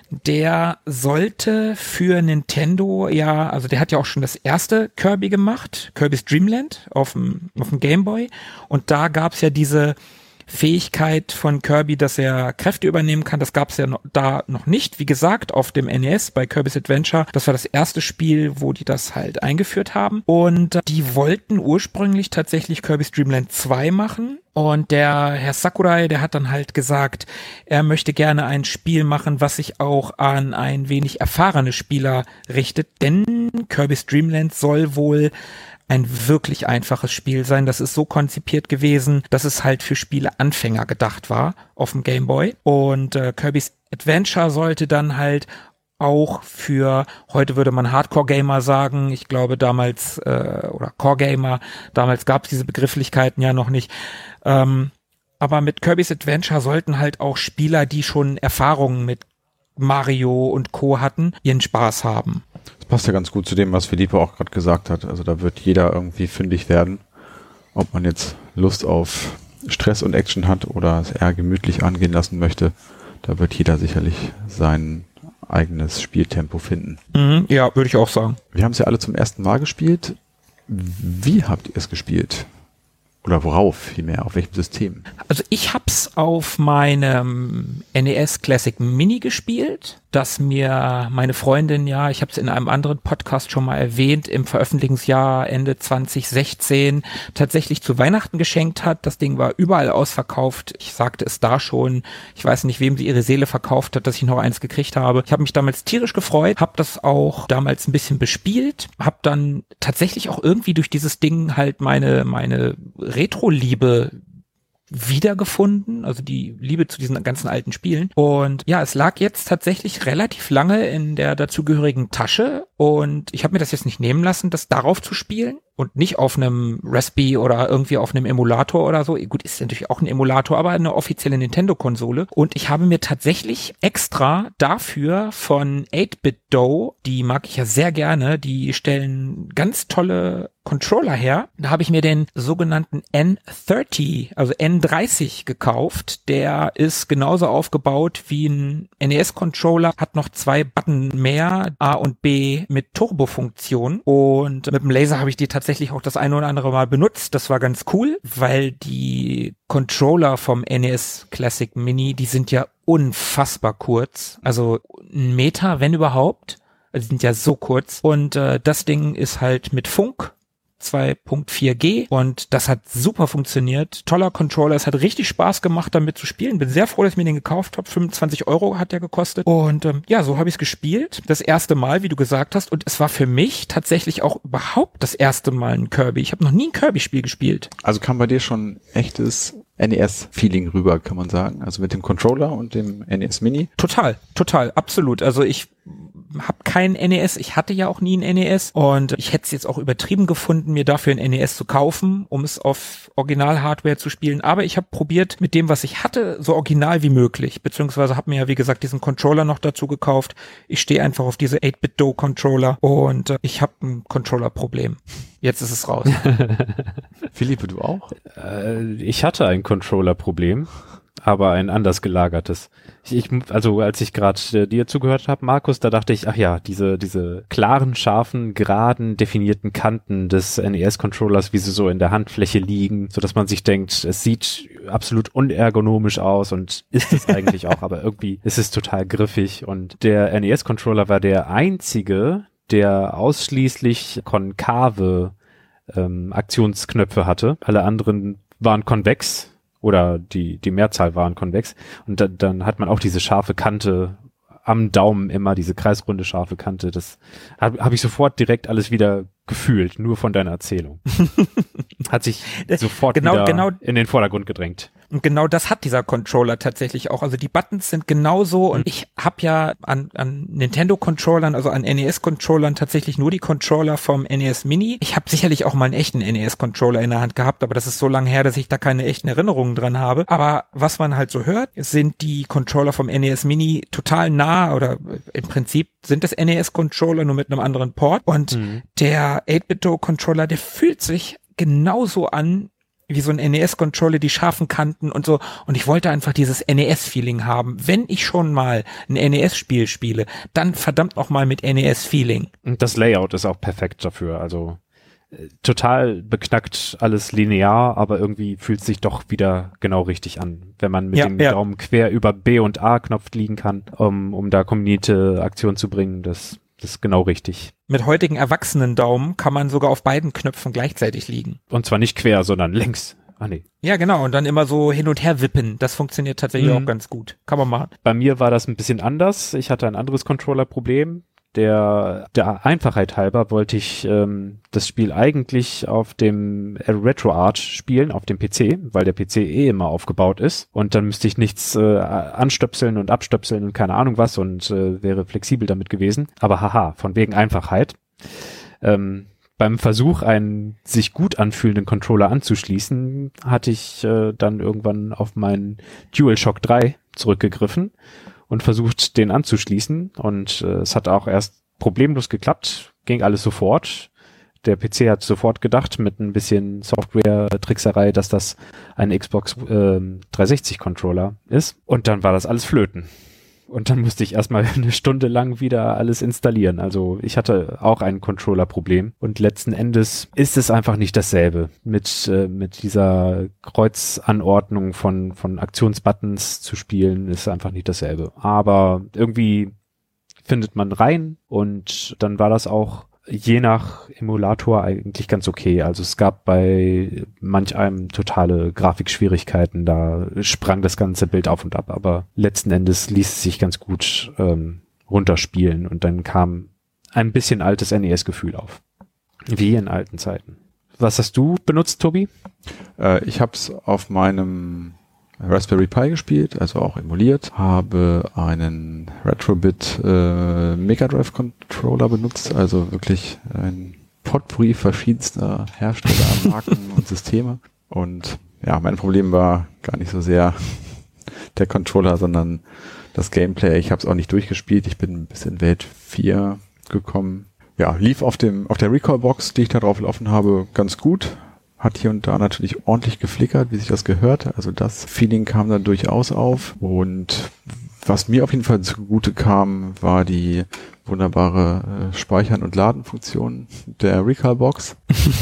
der sollte für Nintendo ja, also der hat ja auch schon das erste Kirby gemacht, Kirby's Dream Land auf dem auf dem Game Boy und da gab's ja diese Fähigkeit von Kirby, dass er Kräfte übernehmen kann, das gab es ja noch, da noch nicht. Wie gesagt, auf dem N E S bei Kirby's Adventure, das war das erste Spiel, wo die das halt eingeführt haben. Und die wollten ursprünglich tatsächlich Kirby's Dream Land zwei machen. Und der Herr Sakurai, der hat dann halt gesagt, er möchte gerne ein Spiel machen, was sich auch an ein wenig erfahrene Spieler richtet. Denn Kirby's Dream Land soll wohl ein wirklich einfaches Spiel sein. Das ist so konzipiert gewesen, dass es halt für Spieleanfänger gedacht war auf dem Game Boy. Und äh, Kirby's Adventure sollte dann halt auch für, heute würde man Hardcore-Gamer sagen, ich glaube damals, äh, oder Core-Gamer, damals gab es diese Begrifflichkeiten ja noch nicht. Ähm, aber mit Kirby's Adventure sollten halt auch Spieler, die schon Erfahrungen mit Mario und Co. hatten, ihren Spaß haben. Das passt ja ganz gut zu dem, was Philippe auch gerade gesagt hat. Also da wird jeder irgendwie fündig werden. ob man jetzt Lust auf Stress und Action hat oder es eher gemütlich angehen lassen möchte, da wird jeder sicherlich sein eigenes Spieltempo finden. Mhm, ja, würde ich auch sagen. Wir haben es ja alle zum ersten Mal gespielt. Wie habt ihr es gespielt? Oder worauf vielmehr? Auf welchem System? Also ich hab's auf meinem N E S Classic Mini gespielt, das mir meine Freundin, ja, ich habe es in einem anderen Podcast schon mal erwähnt, im Veröffentlichungsjahr Ende zwanzig sechzehn tatsächlich zu Weihnachten geschenkt hat. Das Ding war überall ausverkauft. Ich sagte es da schon. Ich weiß nicht, wem sie ihre Seele verkauft hat, dass ich noch eins gekriegt habe. Ich habe mich damals tierisch gefreut, habe das auch damals ein bisschen bespielt, habe dann tatsächlich auch irgendwie durch dieses Ding halt meine meine Retro-Liebe wiedergefunden, also die Liebe zu diesen ganzen alten Spielen. Und ja, es lag jetzt tatsächlich relativ lange in der dazugehörigen Tasche und ich habe mir das jetzt nicht nehmen lassen, das darauf zu spielen und nicht auf einem Raspberry oder irgendwie auf einem Emulator oder so. Gut, ist natürlich auch ein Emulator, aber eine offizielle Nintendo-Konsole. Und ich habe mir tatsächlich extra dafür von eight-Bit Dough, die mag ich ja sehr gerne, die stellen ganz tolle Controller her. Da habe ich mir den sogenannten N dreißig, also N dreißig gekauft. Der ist genauso aufgebaut wie ein N E S-Controller, hat noch zwei Button mehr, A und B mit Turbo-Funktion. Und mit dem Laser habe ich die tatsächlich auch das eine oder andere Mal benutzt. Das war ganz cool, weil die Controller vom N E S Classic Mini, die sind ja unfassbar kurz. Also ein Meter, wenn überhaupt. Also die sind ja so kurz. Und äh, das Ding ist halt mit Funk zwei Punkt vier G und das hat super funktioniert. Toller Controller, es hat richtig Spaß gemacht, damit zu spielen. Bin sehr froh, dass ich mir den gekauft habe. fünfundzwanzig Euro hat der gekostet und ähm, ja, so habe ich es gespielt. Das erste Mal, wie du gesagt hast, und es war für mich tatsächlich auch überhaupt das erste Mal ein Kirby. Ich habe noch nie ein Kirby-Spiel gespielt. Also kam bei dir schon echtes N E S-Feeling rüber, kann man sagen. Also mit dem Controller und dem N E S Mini. Total, total, absolut. Also ich habe kein N E S, ich hatte ja auch nie ein N E S und ich hätte es jetzt auch übertrieben gefunden, mir dafür ein N E S zu kaufen, um es auf Original-Hardware zu spielen. Aber ich habe probiert, mit dem, was ich hatte, so original wie möglich, beziehungsweise habe mir ja, wie gesagt, diesen Controller noch dazu gekauft. Ich stehe einfach auf diese eight-Bit Dough Controller und äh, ich habe ein Controller-Problem. Jetzt ist es raus. Philippe, du auch? Äh, ich hatte ein Controller-Problem, aber ein anders gelagertes. Ich, ich, also als ich gerade äh, dir zugehört habe, Markus, da dachte ich, ach ja, diese diese klaren, scharfen, geraden, definierten Kanten des N E S-Controllers, wie sie so in der Handfläche liegen, so dass man sich denkt, es sieht absolut unergonomisch aus und ist es eigentlich auch, aber irgendwie ist es total griffig. Und der N E S-Controller war der einzige, der ausschließlich konkave ähm, Aktionsknöpfe hatte. Alle anderen waren konvex. Oder die die Mehrzahl waren konvex. Und da, dann hat man auch diese scharfe Kante am Daumen immer, diese kreisrunde scharfe Kante. Das habe hab ich sofort direkt alles wieder gefühlt, nur von deiner Erzählung. Hat sich sofort genau, wieder genau, in den Vordergrund gedrängt. Und genau das hat dieser Controller tatsächlich auch. Also die Buttons sind genauso und ich habe ja an, an Nintendo-Controllern, also an N E S-Controllern tatsächlich nur die Controller vom N E S Mini. Ich habe sicherlich auch mal einen echten N E S-Controller in der Hand gehabt, aber das ist so lange her, dass ich da keine echten Erinnerungen dran habe. Aber was man halt so hört, sind die Controller vom N E S Mini total nah oder im Prinzip sind das N E S-Controller nur mit einem anderen Port. Und mhm. der eight-Bit Dough-Controller, der fühlt sich genauso an wie so ein N E S-Controller, die scharfen Kanten und so. Und ich wollte einfach dieses N E S-Feeling haben. Wenn ich schon mal ein N E S-Spiel spiele, dann verdammt noch mal mit N E S-Feeling. Und das Layout ist auch perfekt dafür. Also äh, total beknackt, alles linear, aber irgendwie fühlt es sich doch wieder genau richtig an, wenn man mit ja, dem ja. Daumen quer über B und A-Knopf liegen kann, um, um da kombinierte Aktion zu bringen. Das Das ist genau richtig. Mit heutigen erwachsenen Daumen kann man sogar auf beiden Knöpfen gleichzeitig liegen. Und zwar nicht quer, sondern längs. Ah, nee. Ja, genau. Und dann immer so hin und her wippen. Das funktioniert tatsächlich mhm. auch ganz gut. Kann man machen. Bei mir war das ein bisschen anders. Ich hatte ein anderes Controller-Problem. Der, der Einfachheit halber wollte ich ähm, das Spiel eigentlich auf dem RetroArch spielen, auf dem P C, weil der P C eh immer aufgebaut ist und dann müsste ich nichts äh, anstöpseln und abstöpseln und keine Ahnung was und äh, wäre flexibel damit gewesen. Aber haha, von wegen Einfachheit. Ähm, beim Versuch, einen sich gut anfühlenden Controller anzuschließen, hatte ich äh, dann irgendwann auf meinen DualShock drei zurückgegriffen und versucht, den anzuschließen und äh, es hat auch erst problemlos geklappt, ging alles sofort. der P C hat sofort gedacht, mit ein bisschen Software-Trickserei, dass das ein Xbox äh, dreihundertsechzig-Controller ist. Und dann war das alles flöten. Und dann musste ich erstmal eine Stunde lang wieder alles installieren. Also ich hatte auch ein Controller-Problem. Und letzten Endes ist es einfach nicht dasselbe. Mit, äh, mit dieser Kreuzanordnung von, von Aktionsbuttons zu spielen, ist einfach nicht dasselbe. Aber irgendwie findet man rein und dann war das auch je nach Emulator eigentlich ganz okay. Also es gab bei manch einem totale Grafikschwierigkeiten, da sprang das ganze Bild auf und ab, aber letzten Endes ließ es sich ganz gut ähm, runterspielen und dann kam ein bisschen altes N E S-Gefühl auf. Wie in alten Zeiten. Was hast du benutzt, Tobi? Äh, ich habe es auf meinem Raspberry Pi gespielt, also auch emuliert, habe einen Retrobit äh, Mega Drive Controller benutzt, also wirklich ein Potpourri verschiedenster Hersteller, Marken und Systeme. Und ja, mein Problem war gar nicht so sehr der Controller, sondern das Gameplay. Ich habe es auch nicht durchgespielt, ich bin bis in Welt vier gekommen. Ja, lief auf dem auf der Recall-Box, die ich da drauf laufen habe, ganz gut. Hat hier und da natürlich ordentlich geflickert, wie sich das gehört. Also das Feeling kam da durchaus auf. Und was mir auf jeden Fall zugute kam, war die wunderbare äh, Speichern- und Ladenfunktion der Recall-Box.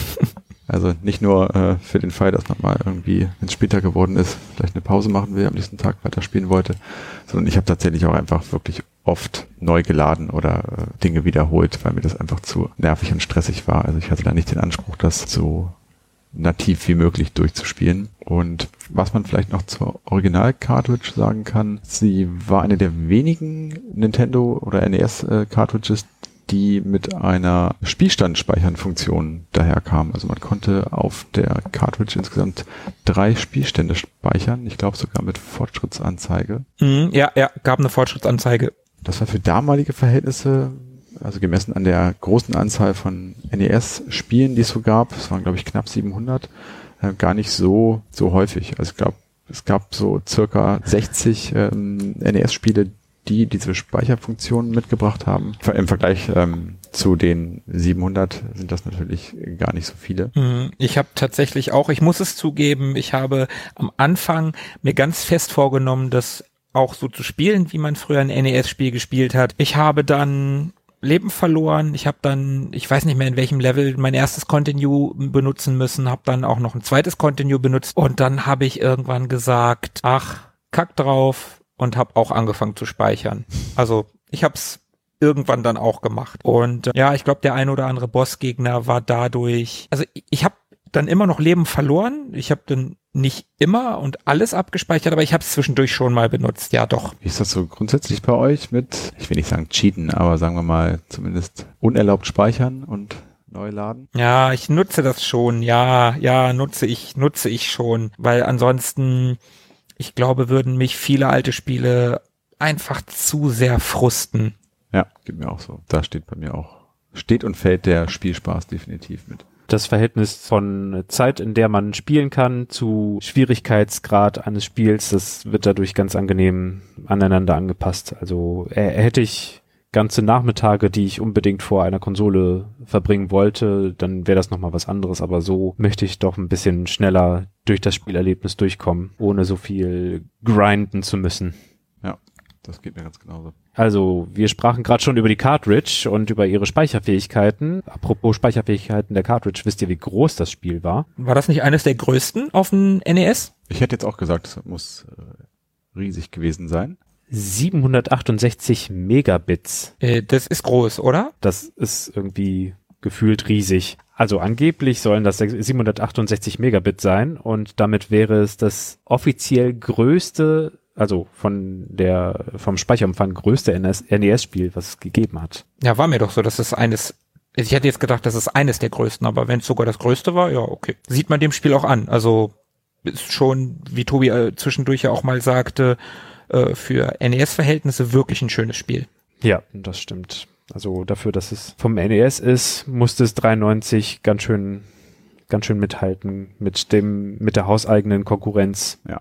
Also nicht nur äh, für den Fall, dass man mal irgendwie, wenn es später geworden ist, vielleicht eine Pause machen will, am nächsten Tag weiterspielen wollte, sondern ich habe tatsächlich auch einfach wirklich oft neu geladen oder äh, Dinge wiederholt, weil mir das einfach zu nervig und stressig war. Also ich hatte da nicht den Anspruch, das so nativ wie möglich durchzuspielen. Und was man vielleicht noch zur Original-Cartridge sagen kann, sie war eine der wenigen Nintendo- oder N E S-Cartridges, die mit einer Spielstand-Speichern-Funktion daherkam. Also man konnte auf der Cartridge insgesamt drei Spielstände speichern. Ich glaube sogar mit Fortschrittsanzeige. Mm, ja, ja, gab eine Fortschrittsanzeige. Das war für damalige Verhältnisse, also gemessen an der großen Anzahl von N E S-Spielen, die es so gab, es waren glaube ich knapp siebenhundert, äh, gar nicht so so häufig. Also ich glaube, es gab so circa sechzig ähm, N E S-Spiele, die diese Speicherfunktionen mitgebracht haben. Im Vergleich ähm, zu den siebenhundert sind das natürlich gar nicht so viele. Ich habe tatsächlich auch, ich muss es zugeben, ich habe am Anfang mir ganz fest vorgenommen, das auch so zu spielen, wie man früher ein N E S-Spiel gespielt hat. Ich habe dann Leben verloren. Ich habe dann, ich weiß nicht mehr in welchem Level, mein erstes Continue benutzen müssen, habe dann auch noch ein zweites Continue benutzt und dann habe ich irgendwann gesagt, ach, kack drauf und habe auch angefangen zu speichern. Also ich habe es irgendwann dann auch gemacht. Und äh, ja, ich glaube, der ein oder andere Bossgegner war dadurch, also ich, ich habe dann immer noch Leben verloren. Ich habe dann nicht immer und alles abgespeichert, aber ich habe es zwischendurch schon mal benutzt, ja doch. Wie ist das so grundsätzlich bei euch mit, ich will nicht sagen cheaten, aber sagen wir mal zumindest unerlaubt speichern und neu laden? Ja, ich nutze das schon, ja, ja, nutze ich, nutze ich schon, weil ansonsten, ich glaube, würden mich viele alte Spiele einfach zu sehr frusten. Ja, geht mir auch so. Da steht bei mir auch, steht und fällt der Spielspaß definitiv mit. Das Verhältnis von Zeit, in der man spielen kann, zu Schwierigkeitsgrad eines Spiels, das wird dadurch ganz angenehm aneinander angepasst. Also äh, hätte ich ganze Nachmittage, die ich unbedingt vor einer Konsole verbringen wollte, dann wäre das nochmal was anderes. Aber so möchte ich doch ein bisschen schneller durch das Spielerlebnis durchkommen, ohne so viel grinden zu müssen. Ja, das geht mir ganz genauso. Also, wir sprachen gerade schon über die Cartridge und über ihre Speicherfähigkeiten. Apropos Speicherfähigkeiten der Cartridge, wisst ihr, wie groß das Spiel war? War das nicht eines der größten auf dem N E S? Ich hätte jetzt auch gesagt, es muss äh, riesig gewesen sein. siebenhundertachtundsechzig Megabits. Äh, das ist groß, oder? Das ist irgendwie gefühlt riesig. Also angeblich sollen das siebenhundertachtundsechzig Megabit sein und damit wäre es das offiziell größte, also von der vom Speicherumfang größte N E S-Spiel, was es gegeben hat. Ja, war mir doch so, dass es eines, ich hätte jetzt gedacht, das ist eines der größten, aber wenn es sogar das größte war, ja, okay. Sieht man dem Spiel auch an. Also ist schon, wie Tobi äh, zwischendurch ja auch mal sagte, äh, für N E S-Verhältnisse wirklich ein schönes Spiel. Ja, das stimmt. Also dafür, dass es vom N E S ist, musste es dreiundneunzig ganz schön, ganz schön mithalten mit dem, mit der hauseigenen Konkurrenz. Ja.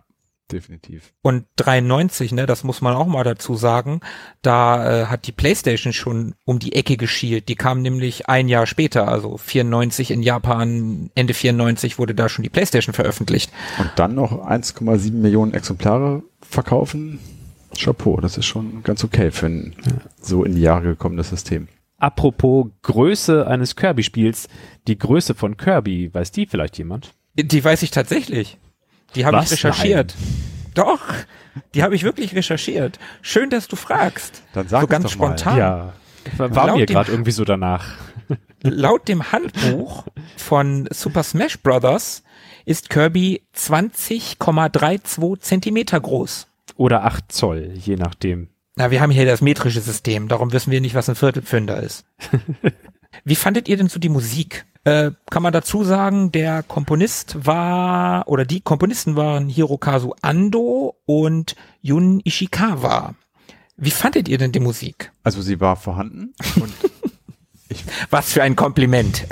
definitiv. Und dreiundneunzig, ne, das muss man auch mal dazu sagen, da äh, hat die PlayStation schon um die Ecke geschielt. Die kam nämlich ein Jahr später, also vierundneunzig in Japan, Ende vierundneunzig wurde da schon die PlayStation veröffentlicht. Und dann noch eins Komma sieben Millionen Exemplare verkaufen. Chapeau, das ist schon ganz okay für ein so in die Jahre gekommenes System. Apropos Größe eines Kirby-Spiels, die Größe von Kirby, weiß die vielleicht jemand? Die weiß ich tatsächlich. Die habe ich recherchiert. Nein. Doch, die habe ich wirklich recherchiert. Schön, dass du fragst. Dann sag so es ganz doch spontan. Mal. Ja, war laut mir dem, gerade irgendwie so danach. Laut dem Handbuch von Super Smash Bros. Ist Kirby zwanzig Komma zweiunddreißig Zentimeter groß. Oder acht Zoll, je nachdem. Na, wir haben hier das metrische System, darum wissen wir nicht, was ein Viertelpfünder ist. Wie fandet ihr denn so die Musik? Äh, kann man dazu sagen, der Komponist war, oder die Komponisten waren Hirokazu Ando und Jun Ishikawa. Wie fandet ihr denn die Musik? Also sie war vorhanden und ich was für ein Kompliment.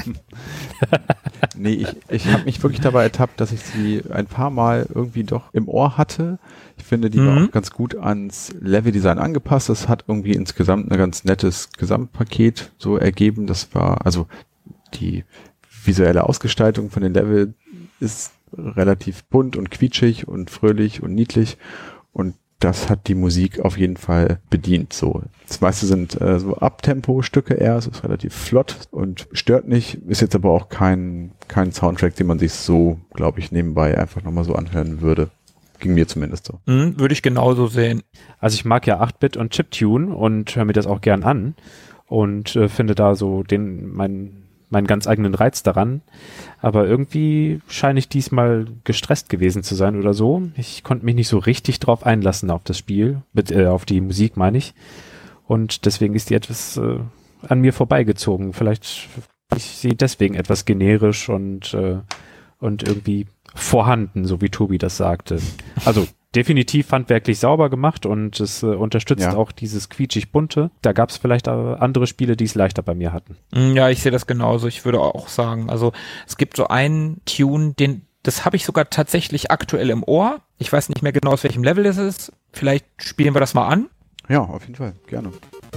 Nee, ich, ich habe mich wirklich dabei ertappt, dass ich sie ein paar Mal irgendwie doch im Ohr hatte. Ich finde, die mhm. war auch ganz gut ans Leveldesign angepasst. Das hat irgendwie insgesamt ein ganz nettes Gesamtpaket so ergeben. Das war, also die visuelle Ausgestaltung von den Level ist relativ bunt und quietschig und fröhlich und niedlich. Und das hat die Musik auf jeden Fall bedient. So, das meiste sind äh, so Abtempo-Stücke eher, es ist relativ flott und stört nicht, ist jetzt aber auch kein kein Soundtrack, den man sich so, glaube ich, nebenbei einfach nochmal so anhören würde. Ging mir zumindest so. Mhm, würde ich genauso sehen. Also ich mag ja acht Bit und Chiptune und höre mir das auch gern an und äh, finde da so den meinen meinen ganz eigenen Reiz daran. Aber irgendwie scheine ich diesmal gestresst gewesen zu sein oder so. Ich konnte mich nicht so richtig drauf einlassen auf das Spiel, mit, äh, auf die Musik meine ich. Und deswegen ist die etwas äh, an mir vorbeigezogen. Vielleicht ich sie deswegen etwas generisch und äh, und irgendwie vorhanden, so wie Tobi das sagte. Also definitiv handwerklich sauber gemacht und es äh, unterstützt ja auch dieses quietschig bunte. Da gab es vielleicht äh, andere Spiele, die es leichter bei mir hatten. Ja, ich sehe das genauso. Ich würde auch sagen, also es gibt so einen Tune, den das habe ich sogar tatsächlich aktuell im Ohr. Ich weiß nicht mehr genau, aus welchem Level das ist. Vielleicht spielen wir das mal an. Ja, auf jeden Fall. Gerne.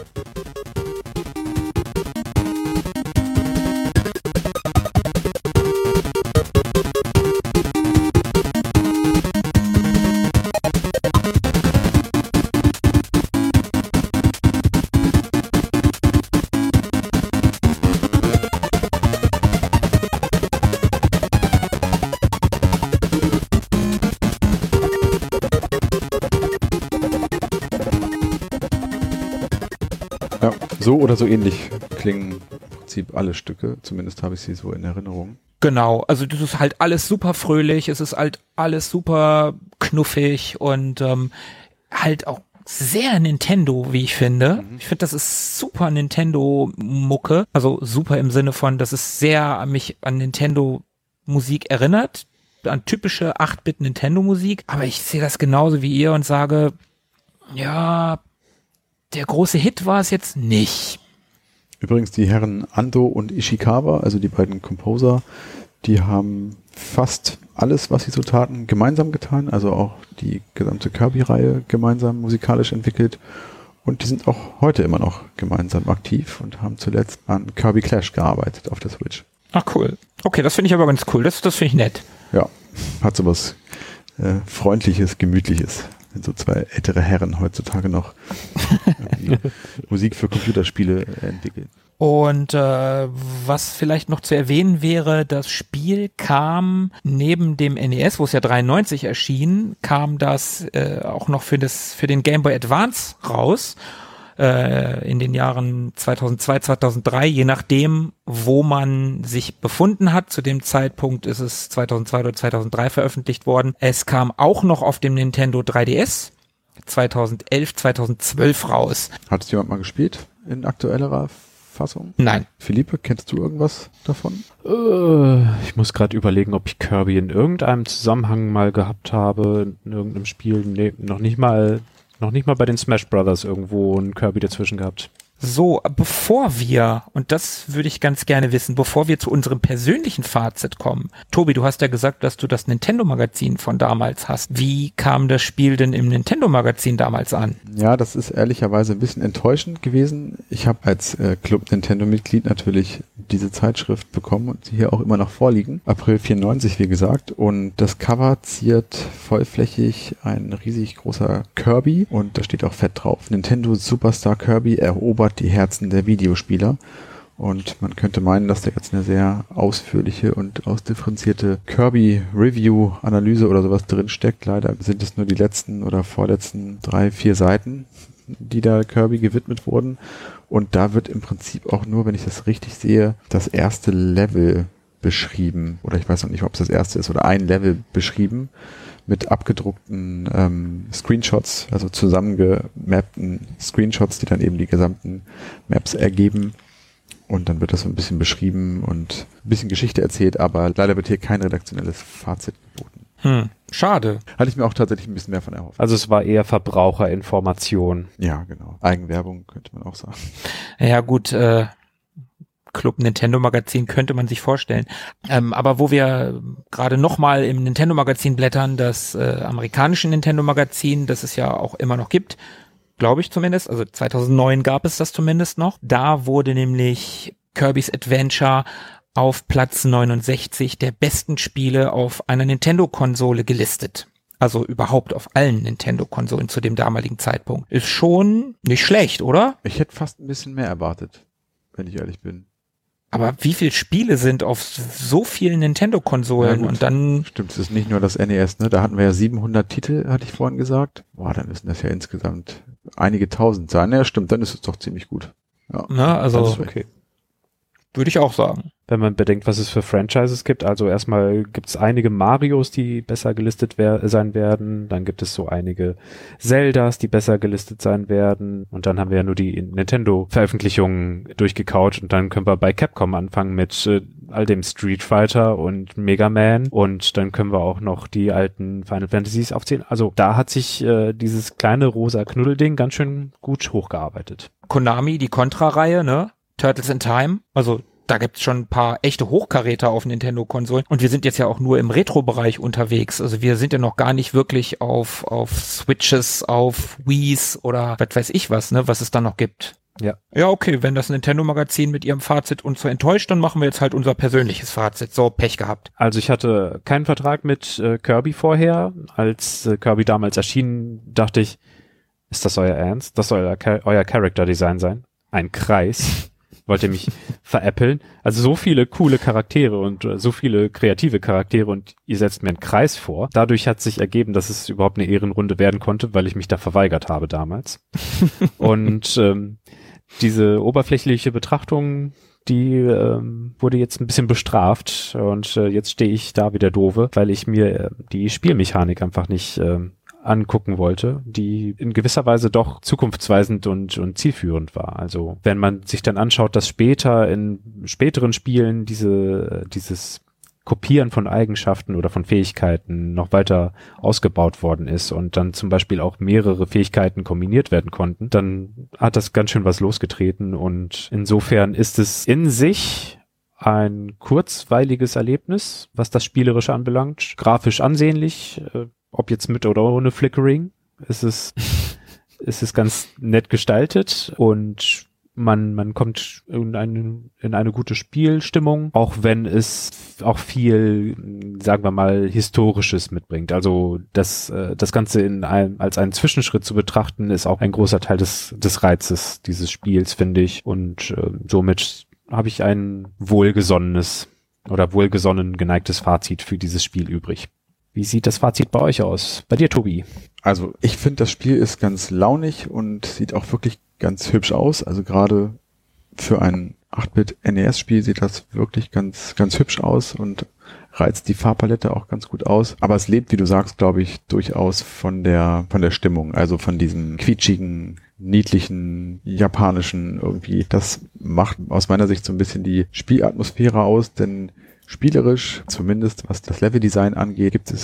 So oder so ähnlich klingen im Prinzip alle Stücke, zumindest habe ich sie so in Erinnerung. Genau, also das ist halt alles super fröhlich, es ist halt alles super knuffig und ähm, halt auch sehr Nintendo, wie ich finde. Mhm. Ich finde, das ist super Nintendo-Mucke, also super im Sinne von, dass es sehr an mich an Nintendo-Musik erinnert, an typische acht Bit Nintendo-Musik, aber ich sehe das genauso wie ihr und sage, ja, der große Hit war es jetzt nicht. Übrigens die Herren Ando und Ishikawa, also die beiden Composer, die haben fast alles, was sie so taten, gemeinsam getan, also auch die gesamte Kirby-Reihe gemeinsam musikalisch entwickelt und die sind auch heute immer noch gemeinsam aktiv und haben zuletzt an Kirby Clash gearbeitet auf der Switch. Ach cool. Okay, das finde ich aber ganz cool, das, das finde ich nett. Ja, hat so was äh, Freundliches, Gemütliches. Wenn so zwei ältere Herren heutzutage noch Musik für Computerspiele entwickeln. Und äh, was vielleicht noch zu erwähnen wäre, das Spiel kam neben dem N E S, wo es ja dreiundneunzig erschien, kam das äh, auch noch für das für den Game Boy Advance raus. In den Jahren zweitausendzwei, zweitausenddrei, je nachdem, wo man sich befunden hat. Zu dem Zeitpunkt ist es zweitausendzwei oder zweitausenddrei veröffentlicht worden. Es kam auch noch auf dem Nintendo drei D S zweitausendelf, zweitausendzwölf raus. Hat es jemand mal gespielt in aktuellerer Fassung? Nein. Philippe, kennst du irgendwas davon? Äh, ich muss gerade überlegen, ob ich Kirby in irgendeinem Zusammenhang mal gehabt habe, in irgendeinem Spiel. Nee, noch nicht mal... Noch nicht mal bei den Smash Brothers irgendwo ein Kirby dazwischen gehabt. So, bevor wir, und das würde ich ganz gerne wissen, bevor wir zu unserem persönlichen Fazit kommen. Tobi, du hast ja gesagt, dass du das Nintendo-Magazin von damals hast. Wie kam das Spiel denn im Nintendo-Magazin damals an? Ja, das ist ehrlicherweise ein bisschen enttäuschend gewesen. Ich habe als äh, Club Nintendo-Mitglied natürlich diese Zeitschrift bekommen und sie hier auch immer noch vorliegen. April vierundneunzig, wie gesagt. Und das Cover ziert vollflächig ein riesig großer Kirby und da steht auch fett drauf: Nintendo Superstar Kirby erobert die Herzen der Videospieler. Und man könnte meinen, dass da jetzt eine sehr ausführliche und ausdifferenzierte Kirby-Review-Analyse oder sowas drin steckt. Leider sind es nur die letzten oder vorletzten drei, vier Seiten, die da Kirby gewidmet wurden. Und da wird im Prinzip auch nur, wenn ich das richtig sehe, das erste Level beschrieben. Oder ich weiß noch nicht, ob es das erste ist oder ein Level beschrieben mit abgedruckten ähm, Screenshots, also zusammengemappten Screenshots, die dann eben die gesamten Maps ergeben. Und dann wird das so ein bisschen beschrieben und ein bisschen Geschichte erzählt, aber leider wird hier kein redaktionelles Fazit geboten. Hm, schade. Hatte ich mir auch tatsächlich ein bisschen mehr von erhofft. Also es war eher Verbraucherinformation. Ja, genau. Eigenwerbung könnte man auch sagen. Ja gut, äh, Club Nintendo Magazin könnte man sich vorstellen. Ähm, aber wo wir gerade nochmal im Nintendo Magazin blättern, das äh, amerikanische Nintendo Magazin, das es ja auch immer noch gibt, glaube ich zumindest, also zweitausendneun gab es das zumindest noch. Da wurde nämlich Kirby's Adventure auf Platz neunundsechzig der besten Spiele auf einer Nintendo-Konsole gelistet. Also überhaupt auf allen Nintendo-Konsolen zu dem damaligen Zeitpunkt. Ist schon nicht schlecht, oder? Ich hätte fast ein bisschen mehr erwartet, wenn ich ehrlich bin. Aber wie viele Spiele sind auf so vielen Nintendo-Konsolen? Ja, und dann... Stimmt, es ist nicht nur das N E S, ne? Da hatten wir ja siebenhundert Titel, hatte ich vorhin gesagt. Boah, dann müssen das ja insgesamt einige tausend sein. Ja, stimmt, dann ist es doch ziemlich gut. Ja, Na, also, okay. Würde ich auch sagen. Wenn man bedenkt, was es für Franchises gibt, also erstmal gibt es einige Marios, die besser gelistet wer- sein werden, dann gibt es so einige Zeldas, die besser gelistet sein werden und dann haben wir ja nur die Nintendo-Veröffentlichungen durchgekaut und dann können wir bei Capcom anfangen mit äh, all dem Street Fighter und Mega Man und dann können wir auch noch die alten Final Fantasies aufzählen. Also da hat sich äh, dieses kleine rosa Knuddelding ganz schön gut hochgearbeitet. Konami, die Contra-Reihe, ne? Turtles in Time, also da gibt's schon ein paar echte Hochkaräter auf Nintendo-Konsolen und wir sind jetzt ja auch nur im Retro-Bereich unterwegs, also wir sind ja noch gar nicht wirklich auf auf Switches, auf Wiis oder was weiß ich was, ne, was es da noch gibt. Ja. Ja, okay, wenn das Nintendo-Magazin mit ihrem Fazit uns so enttäuscht, dann machen wir jetzt halt unser persönliches Fazit. So, Pech gehabt. Also ich hatte keinen Vertrag mit äh, Kirby vorher. Als äh, Kirby damals erschien, dachte ich, ist das euer Ernst? Das soll euer, Char- euer Character-Design sein? Ein Kreis? Wollt ihr mich veräppeln? Also so viele coole Charaktere und äh, so viele kreative Charaktere und ihr setzt mir einen Kreis vor. Dadurch hat sich ergeben, dass es überhaupt eine Ehrenrunde werden konnte, weil ich mich da verweigert habe damals. Und ähm, diese oberflächliche Betrachtung, die ähm, wurde jetzt ein bisschen bestraft und äh, jetzt stehe ich da wie der Doofe, weil ich mir äh, die Spielmechanik einfach nicht ähm, angucken wollte, die in gewisser Weise doch zukunftsweisend und, und zielführend war. Also wenn man sich dann anschaut, dass später in späteren Spielen diese dieses Kopieren von Eigenschaften oder von Fähigkeiten noch weiter ausgebaut worden ist und dann zum Beispiel auch mehrere Fähigkeiten kombiniert werden konnten, dann hat das ganz schön was losgetreten und insofern ist es in sich ein kurzweiliges Erlebnis, was das Spielerische anbelangt, grafisch ansehnlich, äh, ob jetzt mit oder ohne Flickering, ist es, ist es ganz nett gestaltet und man, man kommt in eine, in eine gute Spielstimmung, auch wenn es auch viel, sagen wir mal, Historisches mitbringt. Also das, das Ganze in einem, als einen Zwischenschritt zu betrachten, ist auch ein großer Teil des, des Reizes dieses Spiels, finde ich. Und äh, somit habe ich ein wohlgesonnenes oder wohlgesonnen geneigtes Fazit für dieses Spiel übrig. Wie sieht das Fazit bei euch aus? Bei dir, Tobi? Also ich finde, das Spiel ist ganz launig und sieht auch wirklich ganz hübsch aus. Also gerade für ein acht-Bit-N E S-Spiel sieht das wirklich ganz ganz hübsch aus und reizt die Farbpalette auch ganz gut aus. Aber es lebt, wie du sagst, glaube ich, durchaus von der von der Stimmung, also von diesem quietschigen, niedlichen, japanischen irgendwie. Das macht aus meiner Sicht so ein bisschen die Spielatmosphäre aus, denn spielerisch, zumindest was das Leveldesign angeht, gibt es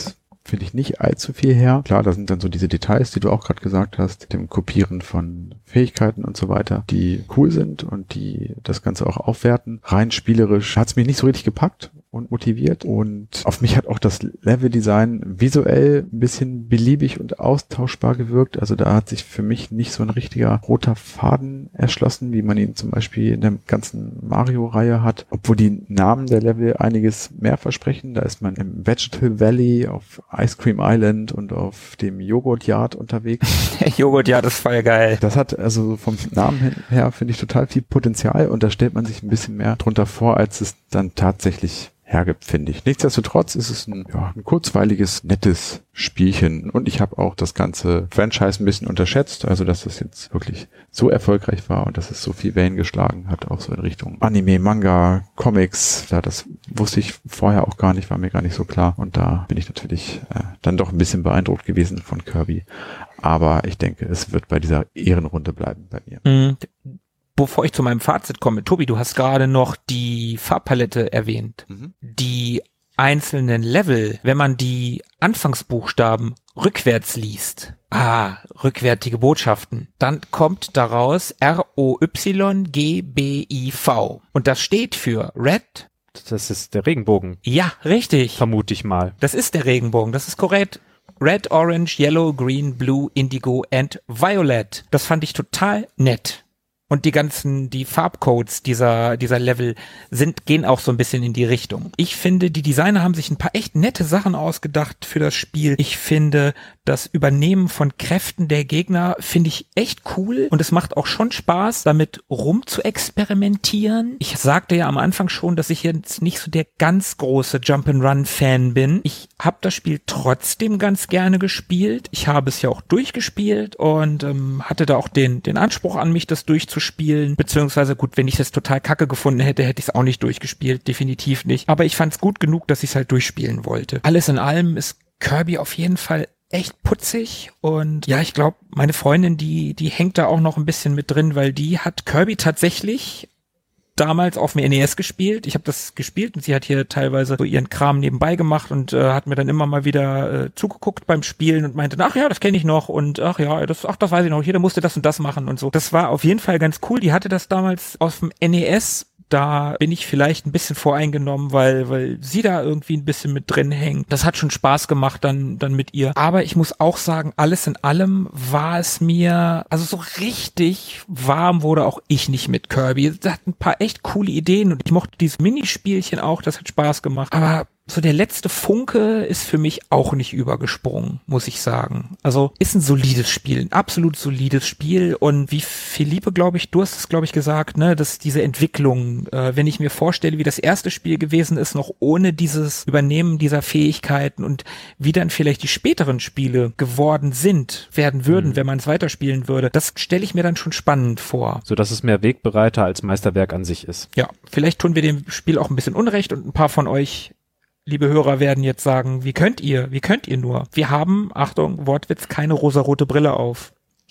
finde ich, nicht allzu viel her. Klar, da sind dann so diese Details, die du auch gerade gesagt hast, dem Kopieren von Fähigkeiten und so weiter, die cool sind und die das Ganze auch aufwerten. Rein spielerisch hat es mich nicht so richtig gepackt und motiviert, und auf mich hat auch das Leveldesign visuell ein bisschen beliebig und austauschbar gewirkt. Also da hat sich für mich nicht so ein richtiger roter Faden erschlossen, wie man ihn zum Beispiel in der ganzen Mario-Reihe hat, obwohl die Namen der Level einiges mehr versprechen. Da ist man im Vegetable Valley, auf Ice Cream Island und auf dem Joghurt Yard unterwegs. Der Joghurt Yard ist voll geil. Das hat also vom Namen her, finde ich, total viel Potenzial, und da stellt man sich ein bisschen mehr drunter vor, als es dann tatsächlich hergibt, finde ich. Nichtsdestotrotz ist es ein, ja, ein kurzweiliges, nettes Spielchen, und ich habe auch das ganze Franchise ein bisschen unterschätzt, also dass das jetzt wirklich so erfolgreich war und dass es so viel Wellen geschlagen hat, auch so in Richtung Anime, Manga, Comics. Ja, das wusste ich vorher auch gar nicht, war mir gar nicht so klar, und da bin ich natürlich äh, dann doch ein bisschen beeindruckt gewesen von Kirby, aber ich denke, es wird bei dieser Ehrenrunde bleiben bei mir. Mhm. Bevor ich zu meinem Fazit komme, Tobi, du hast gerade noch die Farbpalette erwähnt. Mhm. Die einzelnen Level, wenn man die Anfangsbuchstaben rückwärts liest, ah, rückwärtige Botschaften, dann kommt daraus R O Y G B I V. Und das steht für Red. Das ist der Regenbogen. Ja, richtig. Vermute ich mal. Das ist der Regenbogen, das ist korrekt. Red, Orange, Yellow, Green, Blue, Indigo and Violet. Das fand ich total nett. Und die ganzen, die Farbcodes dieser, dieser Level sind, gehen auch so ein bisschen in die Richtung. Ich finde, die Designer haben sich ein paar echt nette Sachen ausgedacht für das Spiel. Ich finde, das Übernehmen von Kräften der Gegner finde ich echt cool. Und es macht auch schon Spaß, damit rum zu experimentieren. Ich sagte ja am Anfang schon, dass ich jetzt nicht so der ganz große Jump'n'Run-Fan bin. Ich habe das Spiel trotzdem ganz gerne gespielt. Ich habe es ja auch durchgespielt und ähm, hatte da auch den, den Anspruch an mich, das durchzuspielen. Spielen, beziehungsweise gut, wenn ich es total kacke gefunden hätte, hätte ich es auch nicht durchgespielt, definitiv nicht. Aber ich fand es gut genug, dass ich es halt durchspielen wollte. Alles in allem ist Kirby auf jeden Fall echt putzig, und ja, ich glaube, meine Freundin, die die hängt da auch noch ein bisschen mit drin, weil die hat Kirby tatsächlich damals auf dem N E S gespielt. Ich habe das gespielt und sie hat hier teilweise so ihren Kram nebenbei gemacht und äh, hat mir dann immer mal wieder äh, zugeguckt beim Spielen und meinte, ach ja, das kenne ich noch, und ach ja, das, ach, das weiß ich noch, hier, da musste das und das machen und so. Das war auf jeden Fall ganz cool. Die hatte das damals aus dem N E S. Da bin ich vielleicht ein bisschen voreingenommen, weil weil sie da irgendwie ein bisschen mit drin hängt. Das hat schon Spaß gemacht dann dann mit ihr. Aber ich muss auch sagen, alles in allem war es mir, also so richtig warm wurde auch ich nicht mit Kirby. Das hat ein paar echt coole Ideen und ich mochte dieses Minispielchen auch, das hat Spaß gemacht. Aber so der letzte Funke ist für mich auch nicht übergesprungen, muss ich sagen. Also ist ein solides Spiel, ein absolut solides Spiel, und wie Philippe, glaube ich, du hast es, glaube ich, gesagt, ne, dass diese Entwicklung, äh, wenn ich mir vorstelle, wie das erste Spiel gewesen ist, noch ohne dieses Übernehmen dieser Fähigkeiten und wie dann vielleicht die späteren Spiele geworden sind, werden würden, mhm. wenn man es weiterspielen würde, das stelle ich mir dann schon spannend vor. So dass es mehr wegbereiter als Meisterwerk an sich ist. Ja, vielleicht tun wir dem Spiel auch ein bisschen Unrecht, und ein paar von euch, liebe Hörer, werden jetzt sagen, wie könnt ihr, wie könnt ihr nur? Wir haben, Achtung, Wortwitz, keine rosarote Brille auf.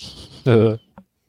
Äh,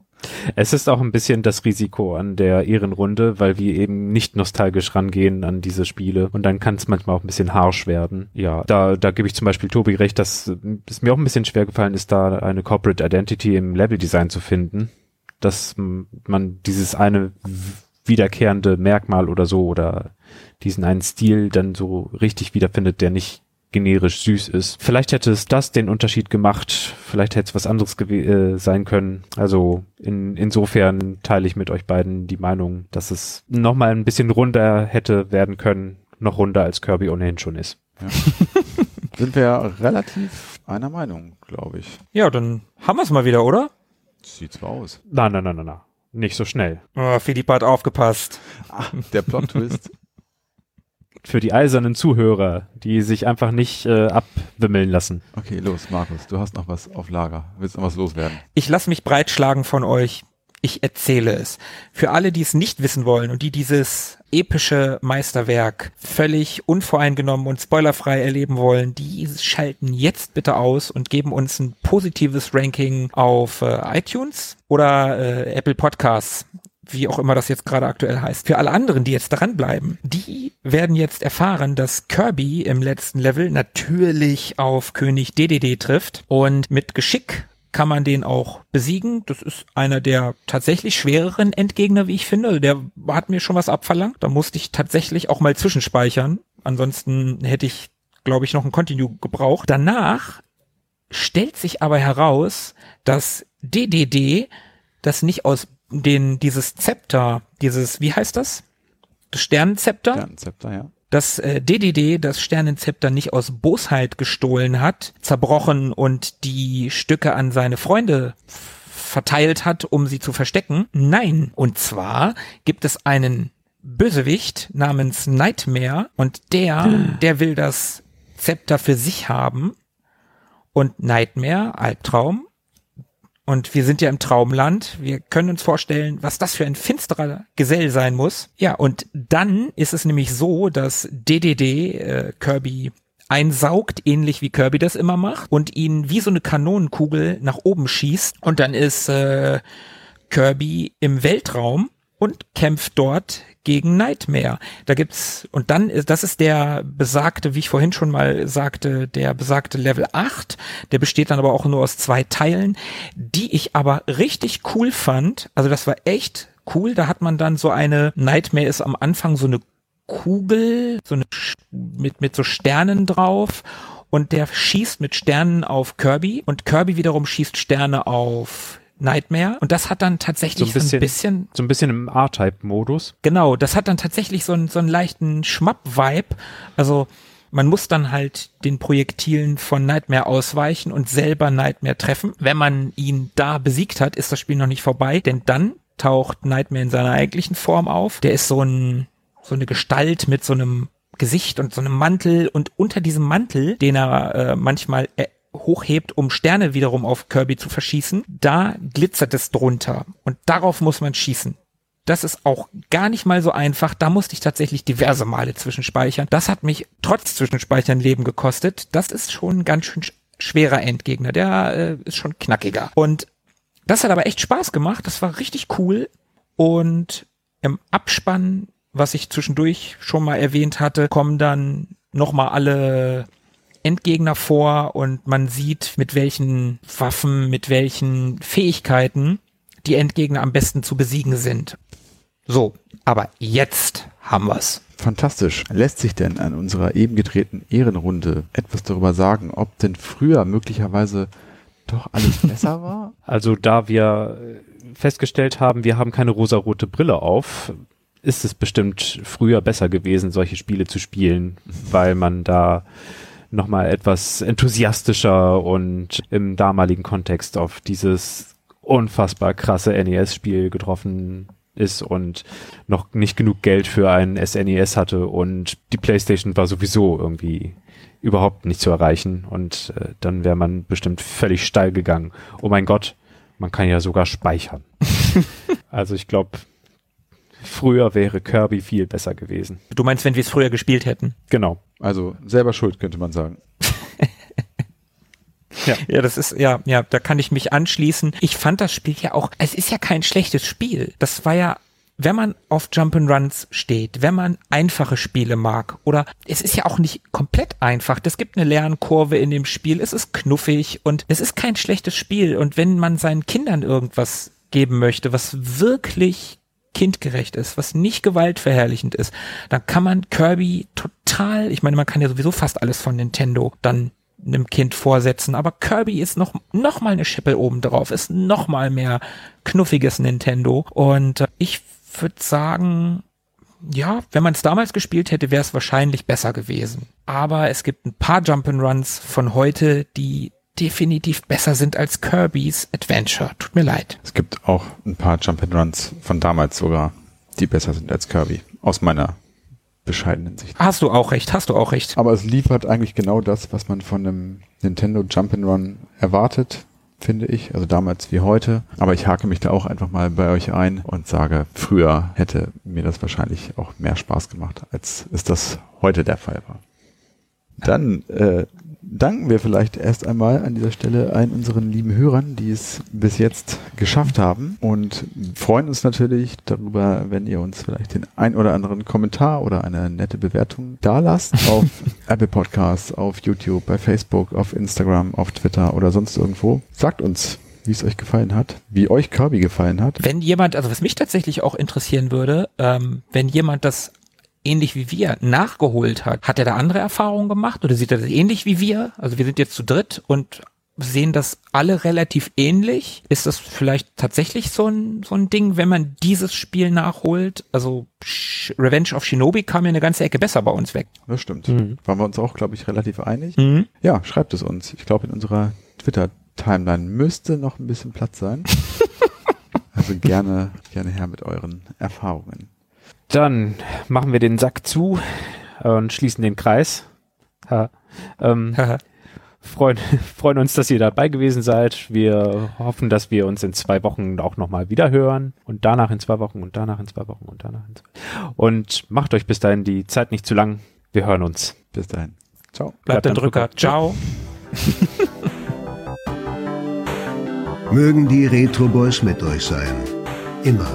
es ist auch ein bisschen das Risiko an der Ehrenrunde, weil wir eben nicht nostalgisch rangehen an diese Spiele, und dann kann es manchmal auch ein bisschen harsch werden. Ja, da, da gebe ich zum Beispiel Tobi recht, dass es mir auch ein bisschen schwer gefallen ist, da eine Corporate Identity im Leveldesign zu finden, dass man dieses eine wiederkehrende Merkmal oder so oder diesen einen Stil dann so richtig wiederfindet, der nicht generisch süß ist. Vielleicht hätte es das den Unterschied gemacht, vielleicht hätte es was anderes äh, sein können. Also in, insofern teile ich mit euch beiden die Meinung, dass es nochmal ein bisschen runder hätte werden können, noch runder als Kirby ohnehin schon ist. Ja. Sind wir ja relativ einer Meinung, glaube ich. Ja, dann haben wir es mal wieder, oder? Sieht so aus. Nein, nein, nein, nein, nein. Nicht so schnell. Oh, Philipp hat aufgepasst. Ach, der Plot-Twist. Für die eisernen Zuhörer, die sich einfach nicht äh, abwimmeln lassen. Okay, los, Markus, du hast noch was auf Lager. Willst noch was loswerden? Ich lasse mich breitschlagen von euch. Ich erzähle es. Für alle, die es nicht wissen wollen und die dieses epische Meisterwerk völlig unvoreingenommen und spoilerfrei erleben wollen, die schalten jetzt bitte aus und geben uns ein positives Ranking auf äh, iTunes oder äh, Apple Podcasts. wie auch immer das jetzt gerade aktuell heißt. Für alle anderen, die jetzt dranbleiben, die werden jetzt erfahren, dass Kirby im letzten Level natürlich auf König Dedede trifft und mit Geschick kann man den auch besiegen. Das ist einer der tatsächlich schwereren Endgegner, wie ich finde. Also der hat mir schon was abverlangt. Da musste ich tatsächlich auch mal zwischenspeichern. Ansonsten hätte ich, glaube ich, noch ein Continue gebraucht. Danach stellt sich aber heraus, dass Dedede das nicht aus den, dieses Zepter, dieses, wie heißt das? Das Sternenzepter? Sternenzepter, ja. Dass äh, Dedede das Sternenzepter nicht aus Bosheit gestohlen hat, zerbrochen und die Stücke an seine Freunde verteilt hat, um sie zu verstecken. Nein. Und zwar gibt es einen Bösewicht namens Nightmare und der, hm. der will das Zepter für sich haben. Und Nightmare, Albtraum, und wir sind ja im Traumland. Wir können uns vorstellen, was das für ein finsterer Gesell sein muss. Ja, und dann ist es nämlich so, dass Dedede äh, Kirby einsaugt, ähnlich wie Kirby das immer macht, und ihn wie so eine Kanonenkugel nach oben schießt. Und dann ist äh, Kirby im Weltraum und kämpft dort gegen Nightmare. Da gibt's, und dann ist, das ist der besagte, wie ich vorhin schon mal sagte, der besagte Level acht. Der besteht dann aber auch nur aus zwei Teilen, die ich aber richtig cool fand. Also das war echt cool. Da hat man dann so eine, Nightmare ist am Anfang so eine Kugel, so eine, mit, mit so Sternen drauf. Und der schießt mit Sternen auf Kirby und Kirby wiederum schießt Sterne auf Nightmare, und das hat dann tatsächlich so ein bisschen, so ein bisschen, so ein bisschen im R-Type-Modus. Genau, das hat dann tatsächlich so einen, so einen leichten Schmapp-Vibe. Also man muss dann halt den Projektilen von Nightmare ausweichen und selber Nightmare treffen. Wenn man ihn da besiegt hat, ist das Spiel noch nicht vorbei, denn dann taucht Nightmare in seiner eigentlichen Form auf. Der ist so ein, so eine Gestalt mit so einem Gesicht und so einem Mantel, und unter diesem Mantel, den er äh, manchmal äh, hochhebt, um Sterne wiederum auf Kirby zu verschießen, da glitzert es drunter und darauf muss man schießen. Das ist auch gar nicht mal so einfach, da musste ich tatsächlich diverse Male zwischenspeichern. Das hat mich trotz Zwischenspeichern Leben gekostet. Das ist schon ein ganz schön schwerer Endgegner, der äh, ist schon knackiger. Und das hat aber echt Spaß gemacht, das war richtig cool, und im Abspann, was ich zwischendurch schon mal erwähnt hatte, kommen dann nochmal alle Endgegner vor und man sieht, mit welchen Waffen, mit welchen Fähigkeiten die Endgegner am besten zu besiegen sind. So, aber jetzt haben wir's. Fantastisch. Lässt sich denn an unserer eben gedrehten Ehrenrunde etwas darüber sagen, ob denn früher möglicherweise doch alles besser war? Also da wir festgestellt haben, wir haben keine rosarote Brille auf, ist es bestimmt früher besser gewesen, solche Spiele zu spielen, weil man da nochmal etwas enthusiastischer und im damaligen Kontext auf dieses unfassbar krasse N E S-Spiel getroffen ist und noch nicht genug Geld für ein S N E S hatte, und die PlayStation war sowieso irgendwie überhaupt nicht zu erreichen, und äh, dann wäre man bestimmt völlig steil gegangen. Oh mein Gott, man kann ja sogar speichern. Also ich glaube, früher wäre Kirby viel besser gewesen. Du meinst, wenn wir es früher gespielt hätten? Genau. Also selber schuld, könnte man sagen. Ja. ja, das ist, ja, ja, da kann ich mich anschließen. Ich fand das Spiel ja auch, es ist ja kein schlechtes Spiel. Das war ja, wenn man auf Jump'n'Runs steht, wenn man einfache Spiele mag, oder es ist ja auch nicht komplett einfach. Es gibt eine Lernkurve in dem Spiel, es ist knuffig und es ist kein schlechtes Spiel. Und wenn man seinen Kindern irgendwas geben möchte, was wirklich kindgerecht ist, was nicht gewaltverherrlichend ist, dann kann man Kirby total, ich meine, man kann ja sowieso fast alles von Nintendo dann einem Kind vorsetzen, aber Kirby ist noch, noch mal eine Schippe oben drauf, ist noch mal mehr knuffiges Nintendo, und äh, ich würde sagen, ja, wenn man es damals gespielt hätte, wäre es wahrscheinlich besser gewesen. Aber es gibt ein paar Jump'n'Runs von heute, die definitiv besser sind als Kirby's Adventure. Tut mir leid. Es gibt auch ein paar Jump'n'Runs von damals sogar, die besser sind als Kirby, aus meiner bescheidenen Sicht. Hast du auch recht, hast du auch recht. Aber es liefert eigentlich genau das, was man von einem Nintendo Jump'n'Run erwartet, finde ich, also damals wie heute. Aber ich hake mich da auch einfach mal bei euch ein und sage, früher hätte mir das wahrscheinlich auch mehr Spaß gemacht, als es das heute der Fall war. Dann äh, danken wir vielleicht erst einmal an dieser Stelle allen unseren lieben Hörern, die es bis jetzt geschafft haben und freuen uns natürlich darüber, wenn ihr uns vielleicht den ein oder anderen Kommentar oder eine nette Bewertung dalasst auf Apple Podcasts, auf YouTube, bei Facebook, auf Instagram, auf Twitter oder sonst irgendwo. Sagt uns, wie es euch gefallen hat, wie euch Kirby gefallen hat. Wenn jemand, also was mich tatsächlich auch interessieren würde, ähm, wenn jemand das ähnlich wie wir nachgeholt hat, hat er da andere Erfahrungen gemacht oder sieht er das ähnlich wie wir? Also wir sind jetzt zu dritt und sehen das alle relativ ähnlich. Ist das vielleicht tatsächlich so ein so ein Ding, wenn man dieses Spiel nachholt? Also Sh- Revenge of Shinobi kam ja eine ganze Ecke besser bei uns weg. Das stimmt. Mhm. Waren wir uns auch, glaube ich, relativ einig. Mhm. Ja, schreibt es uns. Ich glaube, in unserer Twitter-Timeline müsste noch ein bisschen Platz sein. Also gerne, gerne her mit euren Erfahrungen. Dann machen wir den Sack zu und schließen den Kreis. Ha. Ähm, freuen, freuen uns, dass ihr dabei gewesen seid. Wir hoffen, dass wir uns in zwei Wochen auch nochmal wieder hören und danach in zwei Wochen und danach in zwei Wochen und danach in zwei Wochen. Und macht euch bis dahin die Zeit nicht zu lang. Wir hören uns. Bis dahin. Ciao. Bleibt ein Drücker. Ciao. Mögen die Retro Boys mit euch sein. Immer.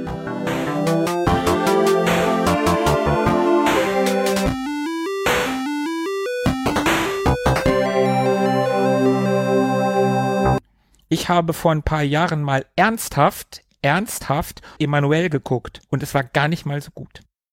Ich habe vor ein paar Jahren mal ernsthaft, ernsthaft Emanuel geguckt und es war gar nicht mal so gut.